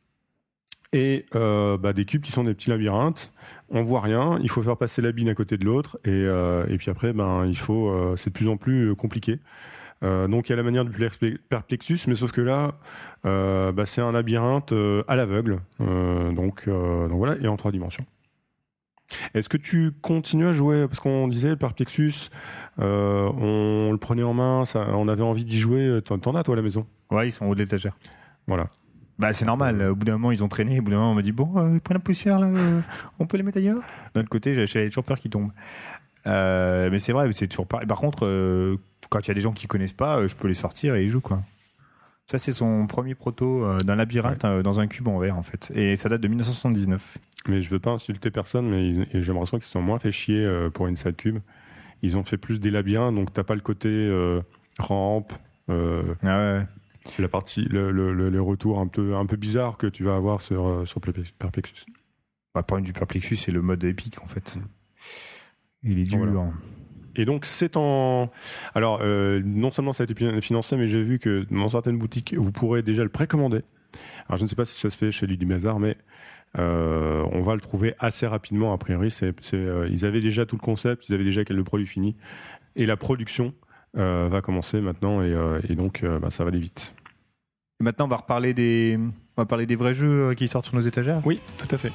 et euh, bah, des cubes qui sont des petits labyrinthes. On voit rien, il faut faire passer la bine à côté de l'autre et, euh, et puis après, ben il faut, euh, c'est de plus en plus euh, compliqué. Euh, donc il y a la manière du Perple- Perplexus, mais sauf que là, euh, bah, c'est un labyrinthe euh, à l'aveugle, euh, donc, euh, donc voilà, et en trois dimensions. Est-ce que tu continues à jouer parce qu'on disait le Perplexus, euh, on le prenait en main, ça, on avait envie d'y jouer. T'en, t'en as toi à la maison?
Ouais, ils sont en haut de l'étagère.
Voilà.
Bah c'est normal. Au bout d'un moment ils ont traîné. Au bout d'un moment on m'a dit bon, euh, ils prennent la poussière là, euh, on peut les mettre ailleurs. D'un autre côté, j'ai j'avais toujours peur qu'ils tombent. Euh, mais c'est vrai, c'est toujours pareil. Par contre, euh, quand il y a des gens qui connaissent pas, euh, je peux les sortir et ils jouent quoi. Ça c'est son premier proto euh, d'un labyrinthe
Ouais.
euh, dans un cube en verre en fait. Et ça date de dix-neuf cent soixante-dix-neuf.
Mais je veux pas insulter personne, mais ils- et j'ai l'impression qu'ils se sont moins fait chier euh, pour Inside Cube. Ils ont fait plus des labyrinthes, donc t'as pas le côté euh, rampe, euh,
Ah ouais, ouais.
la partie, le, le, le- les retours un peu, un peu bizarres que tu vas avoir sur, euh, sur Perplex- Perplexus.
Bah, le problème du Perplexus c'est le mode épique en fait. Il est dur.
Voilà. Et donc c'est en... Alors, euh, non seulement ça a été pi- financé, mais j'ai vu que dans certaines boutiques, vous pourrez déjà le précommander. Alors je ne sais pas si ça se fait chez Ludy Bazar, mais euh, on va le trouver assez rapidement, a priori. C'est, c'est, euh, ils avaient déjà tout le concept, ils avaient déjà le produit fini. Et la production euh, va commencer maintenant, et, euh, et donc euh, bah, ça va aller vite.
Et maintenant on va reparler des, on va parler des vrais jeux euh, qui sortent sur nos étagères.
Oui, tout à fait.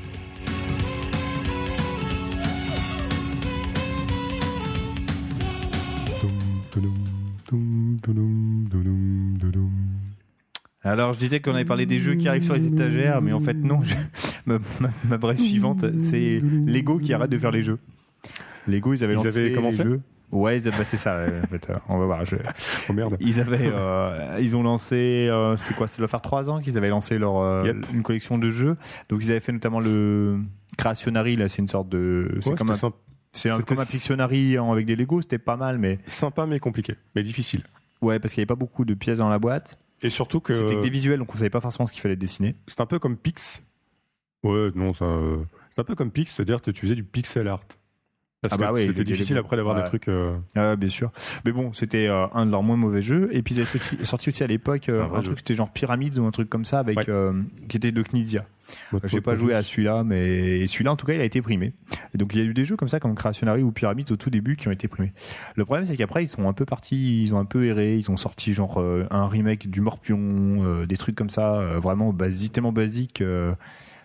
Alors, je disais qu'on avait parlé des jeux qui arrivent sur les étagères, mais en fait, non. Je- ma, ma- ma brève suivante, c'est Lego qui arrête de faire les jeux. Lego, ils avaient
Ils
lancé
avaient commencé
les jeux. Ouais, ils avaient- bah, c'est ça. euh, en fait, euh, on va voir. je-
Oh merde.
Ils avaient, euh, ils ont lancé, euh, c'est quoi? Ça doit faire trois ans qu'ils avaient lancé leur euh,
Yep.
une collection de jeux. Donc, ils avaient fait notamment le Creationary. Là, c'est une sorte de, c'est
Ouais,
comme
c'était
un,
sympa,
c'est un,
c'était-
comme un Pictionary en- avec des Lego. C'était pas mal, mais
sympa mais compliqué, mais difficile.
ouais, parce qu'il y avait pas beaucoup de pièces dans la boîte.
Et surtout que
C'était que des visuels, donc on savait pas forcément ce qu'il fallait dessiner.
c'est un peu comme Pix. Ouais, non, ça. euh, C'est un peu comme Pix, c'est-à-dire que tu faisais du pixel art. Parce
Ah bah
que
ouais,
c'était
il y a
difficile
des-
après d'avoir
ouais.
des trucs. euh,
Ah, bien sûr. Mais bon, c'était euh, un de leurs moins mauvais jeux. Et puis ils avaient sorti, sorti aussi à l'époque euh,
un vrai
un
jeu.
truc, c'était genre Pyramids ou un truc comme ça, avec
Ouais.
euh, qui était de Knizia.
mode
J'ai pas
photo.
joué à celui-là, mais celui-là en tout cas, il a été primé. Et donc il y a eu des jeux comme ça, comme Creationary ou Pyramids au tout début, qui ont été primés. Le problème, c'est qu'après, ils sont un peu partis, ils ont un peu erré, ils ont sorti genre euh, un remake du Morpion, euh, des trucs comme ça, euh, vraiment basique, tellement basique. euh,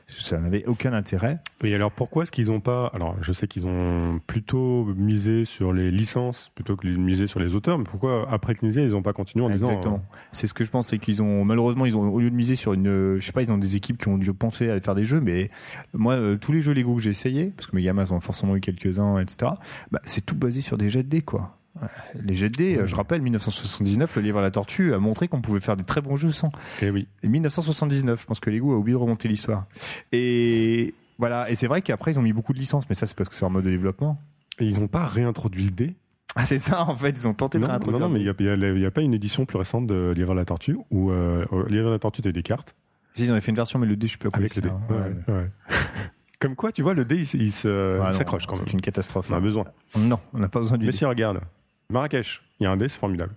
Ça n'avait aucun intérêt.
Et alors pourquoi est-ce qu'ils n'ont pas... Alors je sais qu'ils ont plutôt misé sur les licences plutôt que de miser sur les auteurs, mais pourquoi après Knizia ils n'ont pas continué en disant...
Exactement. Euh... C'est ce que je pense, c'est qu'ils ont malheureusement ils ont au lieu de miser sur une, je sais pas, ils ont des équipes qui ont dû penser à faire des jeux, mais moi euh, tous les jeux Lego que j'ai essayé, parce que mes gamins ont forcément eu quelques-uns, et cetera. Bah, c'est tout basé sur des jets de dés quoi. Les jets de dés, mmh. je rappelle, dix-neuf cent soixante-dix-neuf, le livre à la tortue a montré qu'on pouvait faire des très bons jeux sans.
Et oui.
Et dix-neuf cent soixante-dix-neuf, je pense que Lego a oublié de remonter l'histoire. Et voilà, et c'est vrai qu'après ils ont mis beaucoup de licences, mais ça c'est parce que c'est en mode de développement.
Et ils n'ont pas réintroduit le dé.
Ah c'est ça en fait, ils ont tenté
non,
de réintroduire.
Non, non, mais il n'y a, a, a pas une édition plus récente de Livre à la tortue où euh, Livre à la tortue t'as des cartes.
Si, ils ont fait une version, mais le dé je sais pas quoi.
Avec le dé. Hein. Ouais, ouais. Ouais. Comme quoi, tu vois, le dé il, il, se,
ah
il
non,
s'accroche quand même.
C'est une catastrophe.
On a besoin.
Non, on n'a pas besoin du
mais
dé.
Mais si, regarde. Marrakech, il y a un dé, c'est formidable.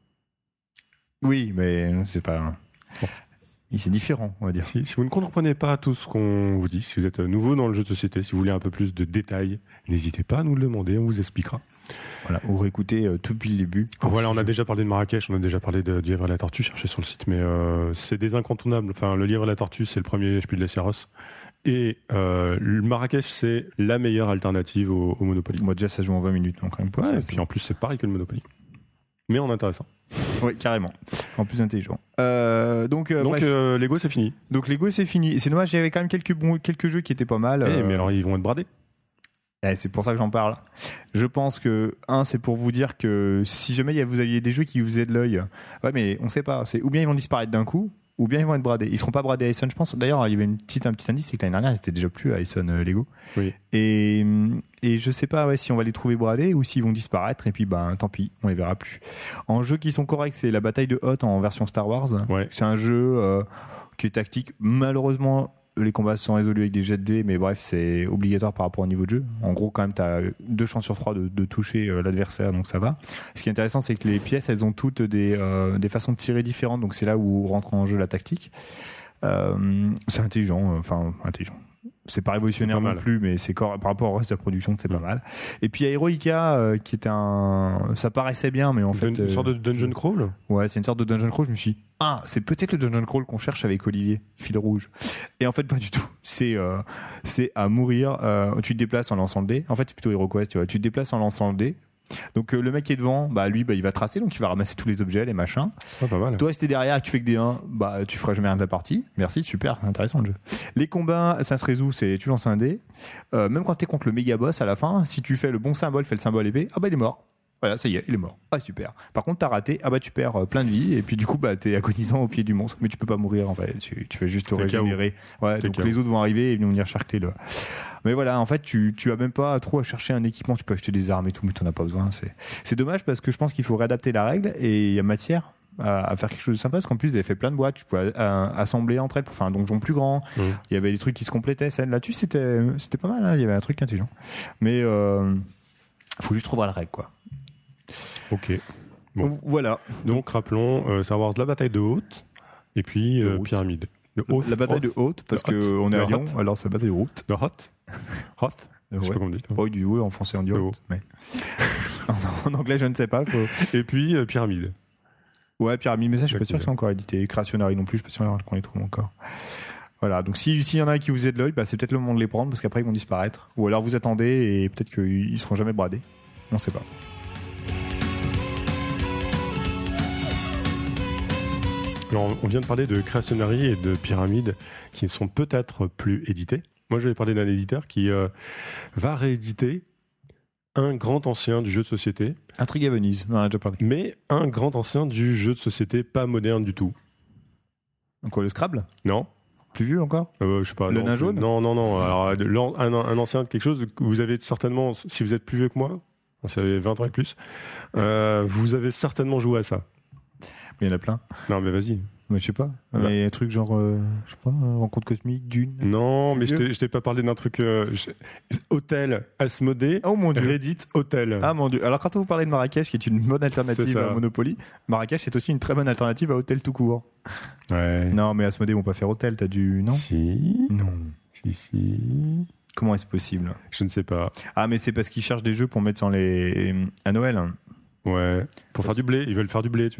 Oui, mais c'est pas. Bon. C'est différent, on va dire.
Si, si vous ne comprenez pas tout ce qu'on vous dit, si vous êtes nouveau dans le jeu de société, si vous voulez un peu plus de détails, n'hésitez pas à nous le demander, on vous expliquera.
Voilà, ou réécoutez euh, tout depuis le début.
Voilà, on a déjà parlé de Marrakech, on a déjà parlé de, du livre à la tortue, cherchez sur le site, mais euh, c'est des incontournables. Enfin, le livre à la tortue, c'est le premier Spiel des Jahres. Et euh, le Marrakech, c'est la meilleure alternative au, au Monopoly.
Moi, déjà, ça joue en vingt minutes, donc quand même.
Ouais,
ça,
et puis en plus, c'est pareil que le Monopoly. Mais en intéressant.
Oui, carrément. En plus intelligent. Euh, donc, euh,
donc euh, Lego, c'est fini.
Donc, Lego, c'est fini. C'est dommage, il y avait quand même quelques, bons, quelques jeux qui étaient pas mal.
Eh,
euh...
mais alors, ils vont être bradés.
Eh, c'est pour ça que j'en parle. Je pense que, un, c'est pour vous dire que si jamais vous aviez des jeux qui vous faisaient de l'œil, ouais, mais on sait pas. C'est ou bien ils vont disparaître d'un coup, ou bien ils vont être bradés. Ils seront pas bradés à Essen, je pense. D'ailleurs, il y avait une petite, un petit indice, c'est que l'année dernière, ils étaient déjà plus à Essen euh, Lego.
Oui.
Et, et je sais pas ouais, si on va les trouver bradés ou s'ils vont disparaître, et puis ben tant pis, on les verra plus. En jeux qui sont corrects, c'est la bataille de Hoth en version Star Wars.
Ouais.
C'est un jeu euh, qui est tactique. Malheureusement, les combats sont résolus avec des jets de dés, mais bref, c'est obligatoire par rapport au niveau de jeu. En gros, quand même, tu as deux chances sur trois de, de toucher euh, l'adversaire, donc ça va. Ce qui est intéressant, c'est que les pièces, elles ont toutes des, euh, des façons de tirer différentes, donc c'est là où rentre en jeu la tactique. Euh, c'est intelligent, enfin, euh, intelligent. C'est pas révolutionnaire
c'est pas
non
mal.
plus, mais c'est par rapport au reste de la production, c'est mmh. pas mal. Et puis il y a Heroica, euh, qui était un, ça paraissait bien, mais en fait,
une sorte de dungeon crawl.
Ouais, c'est une sorte de dungeon crawl. Je me suis dit, ah, c'est peut-être le dungeon crawl qu'on cherche avec Olivier, fil rouge. Et en fait, pas du tout. C'est, euh, c'est à mourir. Euh, tu te déplaces en lançant le dé. En fait, c'est plutôt HeroQuest. Tu vois, tu te déplaces en lançant le dé. Donc euh, le mec qui est devant, bah lui, bah il va tracer, donc il va ramasser tous les objets, les machins.
Oh, pas mal.
Toi, si t'es derrière et que tu fais que des un, bah tu feras jamais rien de la partie. Merci, super, intéressant le jeu. Les combats, ça se résout, c'est tu lances un dé. Euh, même quand t'es contre le méga boss à la fin, si tu fais le bon symbole, fais le symbole épée, ah bah il est mort. Voilà, ça y est, il est mort. Ah super. Par contre, t'as raté, ah bah tu perds euh, plein de vie et puis du coup bah t'es agonisant au pied du monstre, mais tu peux pas mourir en fait. Tu, tu fais juste te régénérer. Ouais, donc les autres vont arriver et ils vont venir charcler le. Mais voilà, en fait, tu tu as même pas trop à chercher un équipement. Tu peux acheter des armes et tout, mais t'en as pas besoin. C'est c'est dommage parce que je pense qu'il faut réadapter la règle et il y a matière à, à faire quelque chose de sympa parce qu'en plus ils avaient fait plein de boîtes. Tu pouvais euh, assembler entre elles pour faire un donjon plus grand. Mmh. Il y avait des trucs qui se complétaient. Celle là-dessus, c'était c'était pas mal. Hein. Il y avait un truc intelligent. Mais euh, faut juste trouver la règle, quoi.
Ok. Bon.
Voilà.
Donc rappelons euh, Star Wars, la bataille de Hoth et puis euh, Pyramide.
De Hoth, la bataille Hoth. de Hoth parce qu'on est à Lyon, alors c'est la bataille de Hoth.
De Hoth. Hoth. Je
ouais.
sais pas comment on dit.
Oh, du ouais, en français on dit Hoth, mais en anglais je ne sais pas. Faut...
Et puis euh, Pyramide.
Ouais, Pyramide, mais ça je suis pas sûr que c'est encore édité. Creationary non plus, je suis pas sûr qu'on les trouve encore. Voilà, donc s'il si y en a qui vous aident l'œil, bah, c'est peut-être le moment de les prendre parce qu'après ils vont disparaître. Ou alors vous attendez et peut-être qu'ils seront jamais bradés. On sait pas.
Alors, on vient de parler de Creationary et de Pyramide qui ne sont peut-être plus édités. Moi, je vais parler d'un éditeur qui euh, va rééditer un grand ancien du jeu de société.
Intrigue à Venise, on en a déjà parlé.
Mais un grand ancien du jeu de société pas moderne du tout.
Quoi, le Scrabble ?
Non.
Plus vieux encore ?
euh, Je sais pas.
Le
non,
nain jaune ?
Non, non, non. Alors, un, un ancien de quelque chose que vous avez certainement, si vous êtes plus vieux que moi, vous avez vingt ans et plus, euh, vous avez certainement joué à ça.
Il y en a plein.
Non, mais vas-y.
Mais je sais pas. Ouais. Mais un truc genre, euh, je sais pas, rencontre cosmique, Dune.
Non, mais je t'ai, je t'ai pas parlé d'un truc. Euh, je... Hôtel, Asmodée.
Oh mon dieu.
Reddit, Hôtel.
Ah mon dieu. Alors quand on vous parlait de Marrakech, qui est une bonne alternative à Monopoly, Marrakech est aussi une très bonne alternative à Hôtel tout court.
Ouais.
Non, mais Asmodée vont pas faire Hôtel. T'as du non ?
Si.
Non.
Si si.
Comment est-ce possible ?
Je ne sais pas.
Ah, mais c'est parce qu'ils cherchent des jeux pour mettre sur les à Noël.
Ouais. Pour parce... faire du blé. Ils veulent faire du blé, tu veux dire ?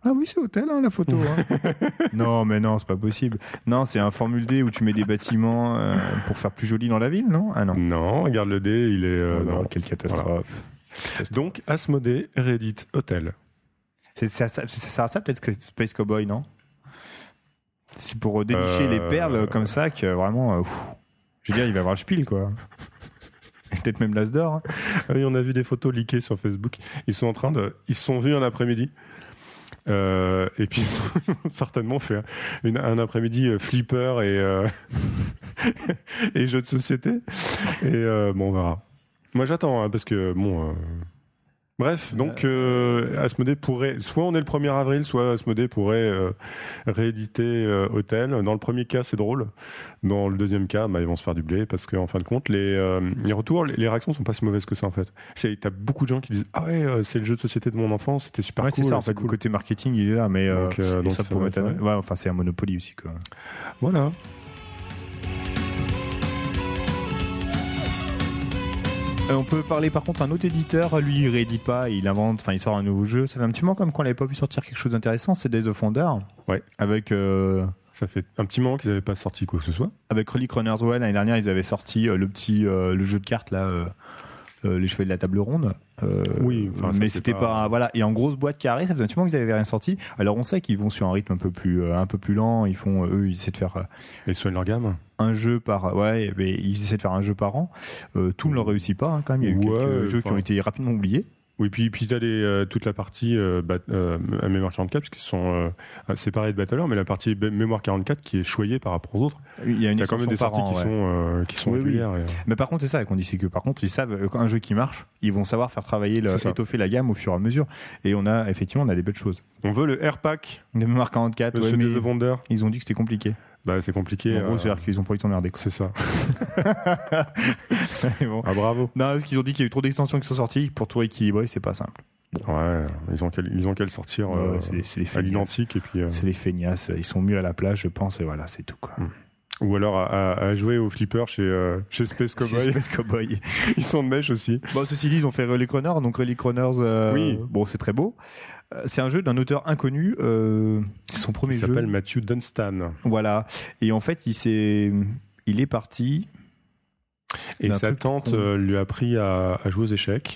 Ah oui, c'est hôtel, hein, la photo. Hein. Non, mais non, c'est pas possible. Non, c'est un Formule D où tu mets des bâtiments euh, pour faire plus joli dans la ville, non? Ah non.
Non, regarde le dé, il est... Euh,
oh non,
non.
quelle catastrophe.
Voilà. Donc, Asmodée réédite Hôtel.
C'est ça, ça, ça sert à ça peut-être que Space Cowboy, non? C'est pour dénicher euh... les perles comme ça que vraiment... Euh, je veux dire, il va y avoir le spiel, quoi. Peut-être même l'As d'or. Hein.
Oui, on a vu des photos leakées sur Facebook. Ils sont en train de... Ils se sont vus un après-midi. Euh, et puis ils ont certainement fait une, un après-midi euh, flipper et, euh, et jeux de société. Et euh, bon, on verra. Moi j'attends hein, parce que bon. Euh... Bref, donc euh, Asmodée pourrait, soit on est le premier avril, soit Asmodée pourrait euh, rééditer euh, Hôtel. Dans le premier cas, c'est drôle. Dans le deuxième cas, bah, ils vont se faire du blé parce qu'en fin de compte, les, euh, les retours, les, les réactions sont pas si mauvaises que ça en fait. C'est, t'as beaucoup de gens qui disent ah ouais, euh, c'est le jeu de société de mon enfance, c'était super
ouais,
cool.
C'est ça en fait. Cool. Le côté marketing, il est là, mais euh, donc, euh, donc ça, ça pour mettre, un... ouais, enfin c'est un Monopoly aussi quoi.
Voilà.
Euh, on peut parler par contre d'un autre éditeur, lui il réédite pas, il invente, enfin il sort un nouveau jeu. Ça fait un petit moment comme qu'on l'avait pas vu sortir quelque chose d'intéressant, c'est Days of Wonder.
Ouais.
Avec. Euh...
Ça fait un petit moment qu'ils n'avaient pas sorti quoi que ce soit.
Avec Relic Runners, ouais, l'année dernière ils avaient sorti euh, le petit euh, le jeu de cartes là, euh, euh, les chevaliers de la table ronde. Euh,
oui, enfin,
mais
ça,
c'était pas... pas voilà, et en grosse boîte carrée, ça faisait un petit moment qu'ils avaient rien sorti. Alors on sait qu'ils vont sur un rythme un peu plus euh, un peu plus lent, ils font eux ils essaient de faire euh,
ils soignent leur gamme.
Un jeu par ouais, mais ils essaient de faire un jeu par an. Euh, tout ne leur réussit pas hein, quand même. Il y a eu
ouais,
quelques jeux qui ont été rapidement oubliés.
Oui, puis puis t'as les, euh, toute la partie euh, bat, euh, Mémoire quarante-quatre, parce qu'ils sont euh, séparés de Battler, mais la partie Mémoire quarante-quatre qui est choyée par rapport aux autres.
Il y a une
quand même des sorties
an,
qui,
ouais.
sont, euh, qui sont
oui,
régulières.
Oui.
Et, euh...
Mais par contre, c'est ça qu'on dit, c'est que par contre, ils savent un jeu qui marche, ils vont savoir faire travailler, le, étoffer la gamme au fur et à mesure. Et on a effectivement, on a des belles choses.
On veut le Airpack.
De Mémoire quarante-quatre,
ouais, mais
The Wonder. Ils ont dit que c'était compliqué.
Bah, c'est compliqué.
En gros,
euh...
c'est-à-dire qu'ils ont pas envie de s'emmerder.
C'est ça.
bon.
Ah, bravo.
Non, parce qu'ils ont dit qu'il y a eu trop d'extensions qui sont sorties. Pour tout rééquilibrer, c'est pas simple.
Bon. Ouais, ils ont qu'à, ils ont qu'à le sortir ouais, euh, c'est, c'est les à l'identique. Et puis, euh...
c'est les feignasses. Ils sont mieux à la plage, je pense, et voilà, c'est tout, quoi.
Hum. Ou alors à, à jouer au flipper chez, euh, chez Space Cowboy.
Chez Space Cowboy.
Ils sont de mèche aussi.
Bon, ceci dit, ils ont fait Relic Runners. Donc Relic Runners, euh,
oui.
bon, c'est très beau. C'est un jeu d'un auteur inconnu. Euh, c'est son premier
jeu. Il s'appelle Matthew Dunstan.
Voilà. Et en fait, il s'est, il est parti.
Et sa tante euh, lui a appris à, à jouer aux échecs.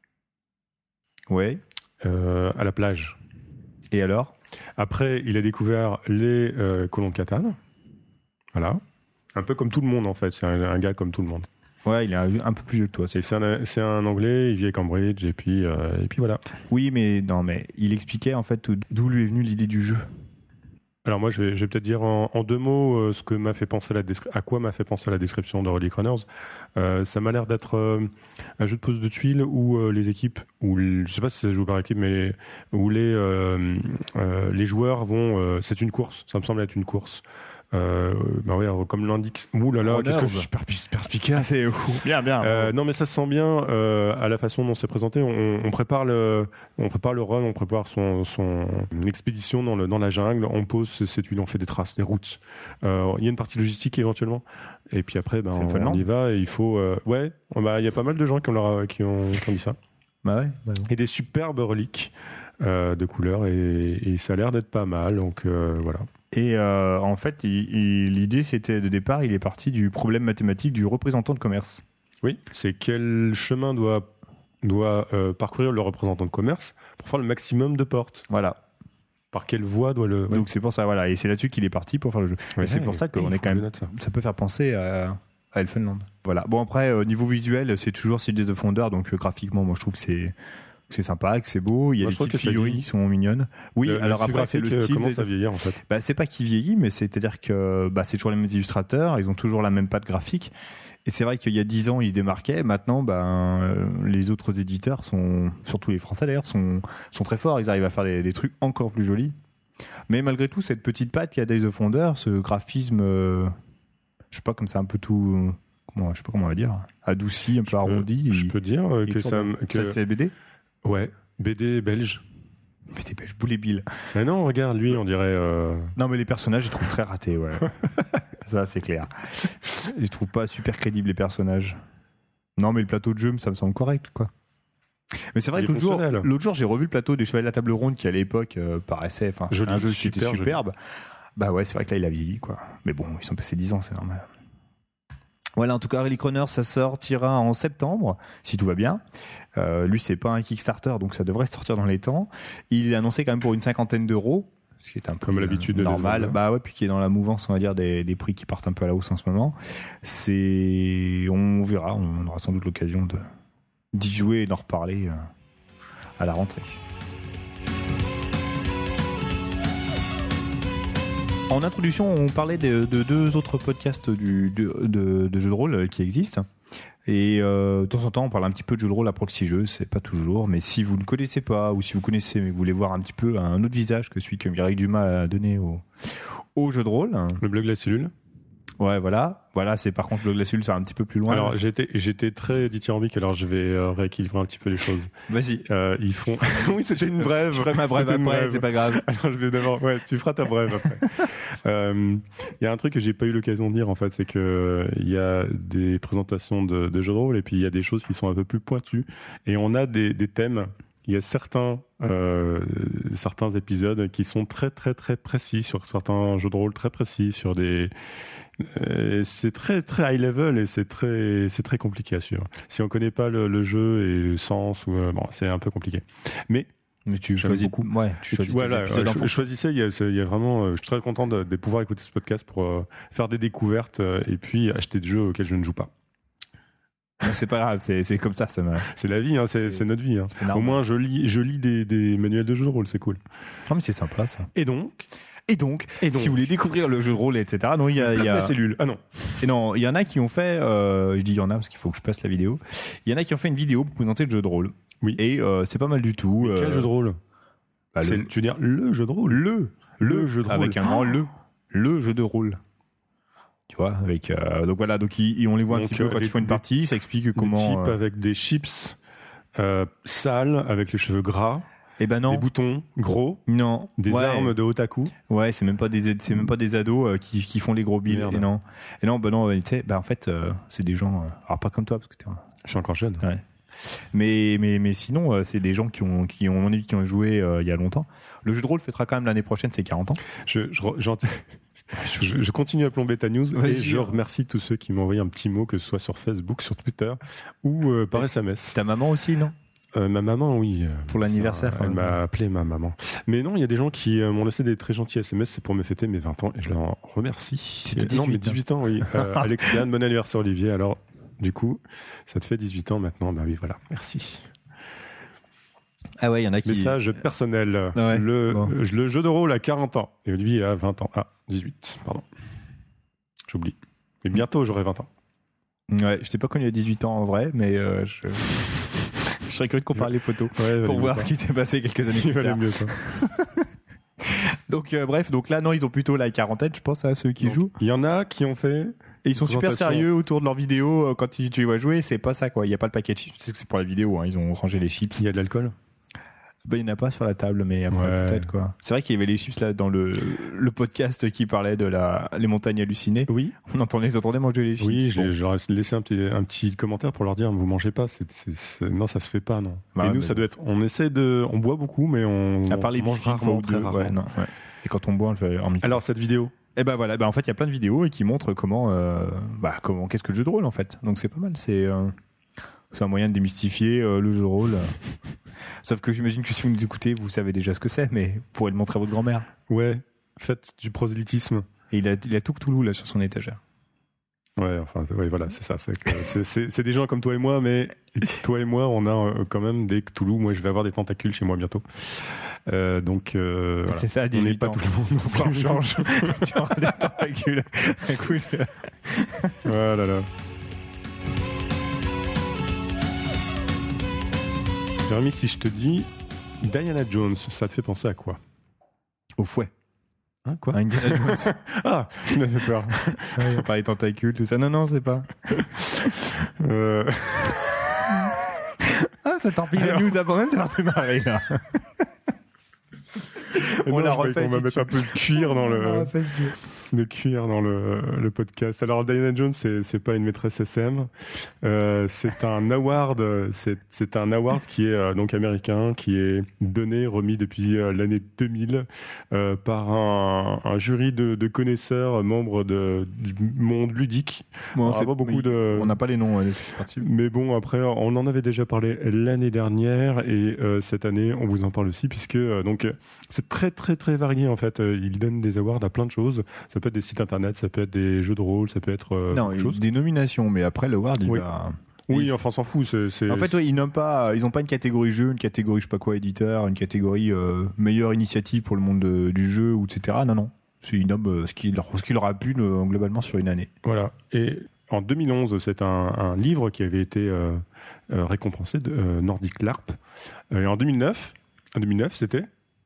Ouais.
Euh, à la plage.
Et alors ?
Après, il a découvert les euh, colons de Catane. Voilà. Un peu comme tout le monde, en fait. C'est un, un gars comme tout le monde.
Ouais, il est un, un peu plus vieux que toi.
C'est, c'est, un, c'est un Anglais, il vit à Cambridge, et puis, euh, et puis voilà.
Oui, mais non, mais il expliquait en fait d'où lui est venue l'idée du jeu.
Alors moi, je vais, je vais peut-être dire en, en deux mots euh, ce que m'a fait penser la descri- à quoi m'a fait penser la description de Relic Runners. Euh, ça m'a l'air d'être euh, un jeu de pose de tuiles où euh, les équipes, où je sais pas si ça se joue par équipe, mais où les euh, euh, les joueurs vont, euh, c'est une course. Ça me semble être une course. Euh, bah oui, alors, comme l'indique. Ouh là là,
Runners.
qu'est-ce que je suis super perspicace.
C'est ouf. Bien, bien.
Euh, non, mais ça se sent bien euh, à la façon dont c'est présenté. On, on prépare le, on prépare le run, on prépare son, son expédition dans le dans la jungle. On pose cette huile, on fait des traces, des routes. Euh, il y a une partie logistique éventuellement. Et puis après, ben, on, on y va. Et il faut, euh, ouais, bah il y a pas mal de gens qui ont leur, qui ont, qui ont dit ça.
Bah ouais. Bah ouais.
Et des superbes reliques euh, de couleurs et, et ça a l'air d'être pas mal. Donc euh, voilà.
Et euh, en fait, il, il, l'idée, c'était de départ, il est parti du problème mathématique du représentant de commerce.
Oui, c'est quel chemin doit, doit euh, parcourir le représentant de commerce pour faire le maximum de portes.
Voilà.
Par quelle voie doit le...
Donc c'est pour ça, voilà. Et c'est là-dessus qu'il est parti pour faire le jeu.
Ouais,
et c'est pour ça qu'on est quand même... Ça. ça peut faire penser à, à Elfenland. Voilà. Bon, après, au niveau visuel, c'est toujours Days of Wonder, donc euh, graphiquement, moi, je trouve que c'est... c'est sympa, que c'est beau, il y a
moi,
des petites figurines qui sont mignonnes. Oui,
le,
alors
le
après c'est le style
commence à vieillir en fait.
Bah c'est pas qu'il vieillit, mais c'est-à-dire que bah c'est toujours les mêmes illustrateurs, ils ont toujours la même patte graphique. Et c'est vrai qu'il y a dix ans, ils se démarquaient. Maintenant, ben les autres éditeurs sont, surtout les Français d'ailleurs, sont sont très forts. Ils arrivent à faire des, des trucs encore plus jolis. Mais malgré tout, cette petite patte qu'il y a Days of Wonder, ce graphisme, euh, je sais pas comme ça un peu tout, comment, je sais pas comment on va dire, adouci, un peu
je
arrondi.
Peux, je peux dire que ça, que
ça c'est B D.
Ouais, B D belge.
B D belge, Boulet Bill.
Mais non, regarde, lui, on dirait... Euh...
Non, mais les personnages, je trouve très ratés, ouais. Ça, c'est clair. Je trouve pas super crédibles, les personnages. Non, mais le plateau de jeu, ça me semble correct, quoi. Mais c'est vrai
Il
que
est
l'autre jour,
fonctionnel.
l'autre jour, j'ai revu le plateau des Chevaliers de la Table Ronde qui à l'époque euh, paraissait, enfin, c'était
Joli,
un jeu qui était
super
superbe. Bah ouais, c'est vrai que là, il a vieilli, quoi. Mais bon, ils sont passés dix ans, c'est normal. Voilà, en tout cas, Relic Runner, ça sortira en septembre, si tout va bien. Euh, lui, c'est pas un Kickstarter, donc ça devrait sortir dans les temps. Il est annoncé quand même pour une cinquantaine d'euros, ce qui est un peu
Comme l'habitude de
normal.
les vendre.
Bah ouais, puis qui est dans la mouvance, on va dire, des, des prix qui partent un peu à la hausse en ce moment. C'est, on verra, on aura sans doute l'occasion de d'y jouer et d'en reparler euh, à la rentrée. En introduction, on parlait de, de deux autres podcasts du, de, de, de jeux de rôle qui existent. Et euh, de temps en temps, on parle un petit peu de jeux de rôle à proxy jeux, c'est pas toujours. Mais si vous ne connaissez pas, ou si vous connaissez mais que vous voulez voir un petit peu un autre visage que celui que Mireille Dumas a donné au, au jeu de rôle.
Le blog La Cellule.
Ouais, voilà. Voilà, c'est par contre le La Cellule, c'est un petit peu plus loin.
Alors j'étais j'étais très dithyrambique, alors je vais euh, rééquilibrer un petit peu les choses.
Vas-y.
Euh, ils font. Oui, c'était une brève.
Je ferai ma brève
C'était une
après,
brève.
c'est pas grave.
Alors je vais d'abord. Ouais, tu feras ta brève après. Euh, Il y a un truc que j'ai pas eu l'occasion de dire en fait, c'est que il y a des présentations de, de jeux de rôle et puis il y a des choses qui sont un peu plus pointues et on a des, des thèmes. Il y a certains euh, certains épisodes qui sont très très très précis sur certains jeux de rôle très précis sur des euh, c'est très très high level et c'est très c'est très compliqué à suivre. Si on connaît pas le, le jeu et le sens ou euh, bon c'est un peu compliqué. Mais
Mais tu
J'aime
choisis
beaucoup.
Ouais, tu choisis tes
voilà,
épisodes en
je, je choisissais. Il y a, il y a vraiment. euh, Je suis très content de, de pouvoir écouter ce podcast pour euh, faire des découvertes euh, et puis acheter des jeux auxquels je ne joue pas.
Non, c'est pas grave, c'est, c'est comme ça, ça m'a.
C'est la vie, hein, c'est,
C'est-
c'est notre vie. Hein.
c'est normal.
Au moins, je lis, je lis des, des manuels de jeux de rôle, c'est cool.
Non, mais c'est sympa ça.
Et donc,
Et donc,
Et donc
si vous voulez découvrir le jeu de rôle, et cetera, non, il y a, il y a...
la cellule. Ah non.
Et non, il y en a qui ont fait, euh, je dis il y en a parce qu'il faut que je passe la vidéo. Il y en a qui ont fait une vidéo pour présenter le jeu de rôle.
Oui.
Et euh, c'est pas mal du tout.
Mais quel
euh,
jeu de rôle
bah,
C'est-
le,
Tu veux dire le jeu de rôle
le,
le jeu de rôle.
avec un grand le, le jeu de rôle. Tu vois, avec euh, donc voilà, donc ils, ils- on les voit un
Donc,
petit peu
euh,
quand
des-
ils font une
des-
partie, ça explique comment.
Des types
euh,
avec des chips euh, sales, avec les cheveux gras,
Eh ben
des
non,
boutons gros,
non,
des
ouais.
armes de otaku.
Ouais, c'est même pas des c'est même pas des ados euh, qui, qui font les gros billes.
Merde.
Et non, et non, bah non, tu sais, bah en fait, euh, c'est des gens. Euh, alors pas comme toi parce que t'es un-
Je suis encore jeune.
Ouais. Mais, mais, mais sinon, euh, c'est des gens qui ont, qui ont, à mon avis, qui ont joué euh, il y a longtemps. Le jeu de rôle fêtera quand même l'année prochaine ses quarante ans.
Je, je, j'en- je, je continue à plomber ta news
Vas-y.
et je remercie tous ceux qui m'ont envoyé un petit mot, que ce soit sur Facebook, sur Twitter ou euh, par S M S.
Ta maman aussi, non?
Euh, ma maman, oui. euh,
Pour l'anniversaire,
ça,
quand
Elle
même.
m'a appelé ma maman. Mais non, il y a des gens qui euh, m'ont laissé des très gentils S M S, c'est pour me fêter mes vingt ans et je leur remercie.
C'était
Euh, Non, mais
dix-huit,
dix-huit ans, oui. Euh, Alexiane, bon anniversaire Olivier. Alors, du coup, ça te fait dix-huit ans maintenant. Bah oui, voilà. Merci.
Ah ouais, il y en a qui.
Message personnel.
Ouais,
le,
bon.
le jeu de rôle à quarante ans. Et Olivier a vingt ans. Ah, dix-huit, pardon. J'oublie. Mais bientôt, j'aurai vingt ans.
Ouais, je t'ai pas connu à dix-huit ans en vrai, mais euh, je. je serais curieux de comparer les photos
Ouais,
pour voir ce qui s'est passé quelques années
Il
plus
valait
tard.
mieux, ça.
Donc, euh, bref, donc là, non, ils ont plutôt la quarantaine, je pense, à ceux qui
Donc,
jouent.
Il y en a qui ont fait.
Et ils sont super
présentation.
sérieux autour de leurs vidéos euh, quand tu tu les vois jouer. C'est pas ça, quoi. Il y a pas le paquet de chips. C'est que c'est pour la vidéo, hein. Ils ont rangé les chips.
Il y a de l'alcool.
Bah, il n'y en a pas sur la table, mais après,
Ouais.
peut-être, quoi. C'est vrai qu'il y avait les chips là dans le, le podcast qui parlait de la, les montagnes hallucinées.
Oui.
On entendait les entendait manger les chips.
Oui, je,
Bon.
je leur ai laissé un petit, un petit commentaire pour leur dire vous mangez pas. C'est, c'est, c'est- non, ça se fait pas, non.
Bah,
et nous,
mais-
ça doit être. On essaie de. On boit beaucoup, mais on,
À part les
on mange
bifs, une fois
rarement,
ou
très
deux.
rarement.
Ouais, non, ouais. Et quand on boit, on le fait en micro.
Alors, cette vidéo.
Et ben voilà, ben en fait, il y a plein de vidéos et qui montrent comment, euh, bah, comment, qu'est-ce que le jeu de rôle en fait. Donc c'est pas mal. C'est, euh, c'est un moyen de démystifier euh, le jeu de rôle. Sauf que j'imagine que si vous nous écoutez, vous savez déjà ce que c'est, mais vous pourrez le montrer à votre grand-mère.
Ouais, faites du prosélytisme.
Et il a, il a tout Cthulhu là sur son étagère.
Ouais, enfin, ouais, voilà, c'est ça. C'est, que c'est, c'est, c'est des gens comme toi et moi, mais toi et moi, on a euh, quand même des Cthulhu. Moi, je vais avoir des tentacules chez moi bientôt. Euh, donc, euh, voilà.
C'est ça, à
On n'est
dix-huit
pas
ans.
tout le monde non
Faut qu'on
plus.
change. Tu auras des tentacules. Écoute,
Voilà, là. Jérémy, si je te dis Diana Jones, ça te fait penser à quoi?
au fouet.
Hein, quoi?
Un Indiana Jones.
Ah, tu m'as fait peur.
Ouais, on parlait tentacules, tout ça. Non, non, c'est pas.
Euh,
Ah, ça t'empile la
Alors-
news avant même d'avoir démarré là. On
non,
la
je croyais
refait,
qu'on
si
va mettre
tu-
un peu de cuir dans
On la
le.
refait, si tu veux.
de cuir dans le, le podcast. Alors Diana Jones, c'est, c'est pas une maîtresse S M, euh, c'est un award, c'est, c'est un award qui est euh, donc américain, qui est donné, remis depuis euh, l'année deux mille euh, par un, un jury de, de connaisseurs, membres de, du monde ludique.
Bon,
c'est pas beaucoup
oui,
de.
On n'a pas les noms. Ouais,
mais bon, après, on en avait déjà parlé l'année dernière et euh, cette année, on vous en parle aussi puisque euh, donc c'est très très très varié en fait. Ils donnent des awards à plein de choses. Ça peut être des sites internet, ça peut être des jeux de rôle, ça peut être euh,
non,
choses.
Des nominations, mais après l'award, il
oui.
va.
Oui,
il...
enfin, on s'en fout. C'est, c'est...
En fait, ouais, ils n'ont pas, ils ont pas une catégorie jeu, une catégorie je sais pas quoi éditeur, une catégorie euh, meilleure initiative pour le monde de, du jeu ou et cetera. Non, non. C'est ils nomment euh, ce qu'il leur, ce qu'il leur a plu euh, globalement sur une année.
Voilà. Et en deux mille onze, c'est un, un livre qui avait été euh, euh, récompensé de euh, Nordic LARP. Et en deux mille neuf, en deux mille neuf, c'était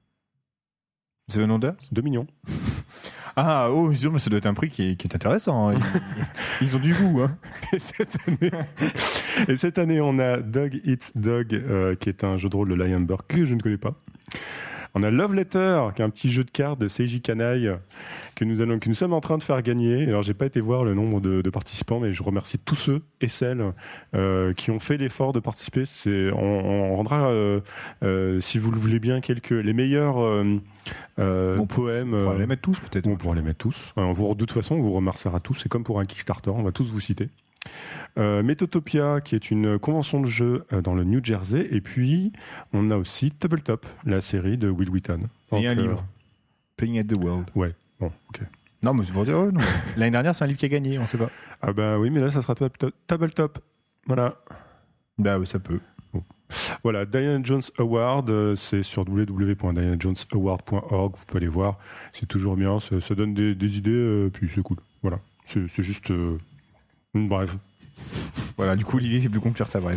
Seven Wonders
deux millions.
Ah, oh, mais ça doit être un prix qui est, qui est intéressant. Hein. Ils, ils ont du goût. Hein.
Et, cette année, et cette année, on a Dog Eats Dog, euh, qui est un jeu de rôle de Lionberg que je ne connais pas. On a Love Letter, qui est un petit jeu de cartes de Seiji Kanai que nous allons, que nous sommes en train de faire gagner. Alors, j'ai pas été voir le nombre de, de participants, mais je remercie tous ceux et celles euh, qui ont fait l'effort de participer. C'est, on, on rendra, euh, euh, si vous le voulez bien, quelques les meilleurs euh, euh,
bon,
poèmes.
On pourra les mettre tous, peut-être.
On pourra les mettre tous. On vous, de toute façon, on vous remerciera tous. C'est comme pour un Kickstarter, on va tous vous citer. Euh, Metotopia, qui est une convention de jeu euh, dans le New Jersey, et puis on a aussi Tabletop, la série de Will Wheaton.
Donc, et un
euh,
livre, Playing at the World.
Ouais, bon, ok.
Non, mais c'est pour dire, ouais, non. L'année dernière, c'est un livre qui a gagné, on sait pas.
Ah bah oui, mais là, ça sera Tabletop. Voilà.
Bah oui, ça peut.
Bon. Voilà, Diana Jones Award, euh, c'est sur w w w point diana jones award point org, vous pouvez aller voir, c'est toujours bien, ça, ça donne des, des idées, euh, puis c'est cool. Voilà, c'est, c'est juste... Euh, bref.
Voilà, du coup, Olivier, c'est plus con que faire sa brève.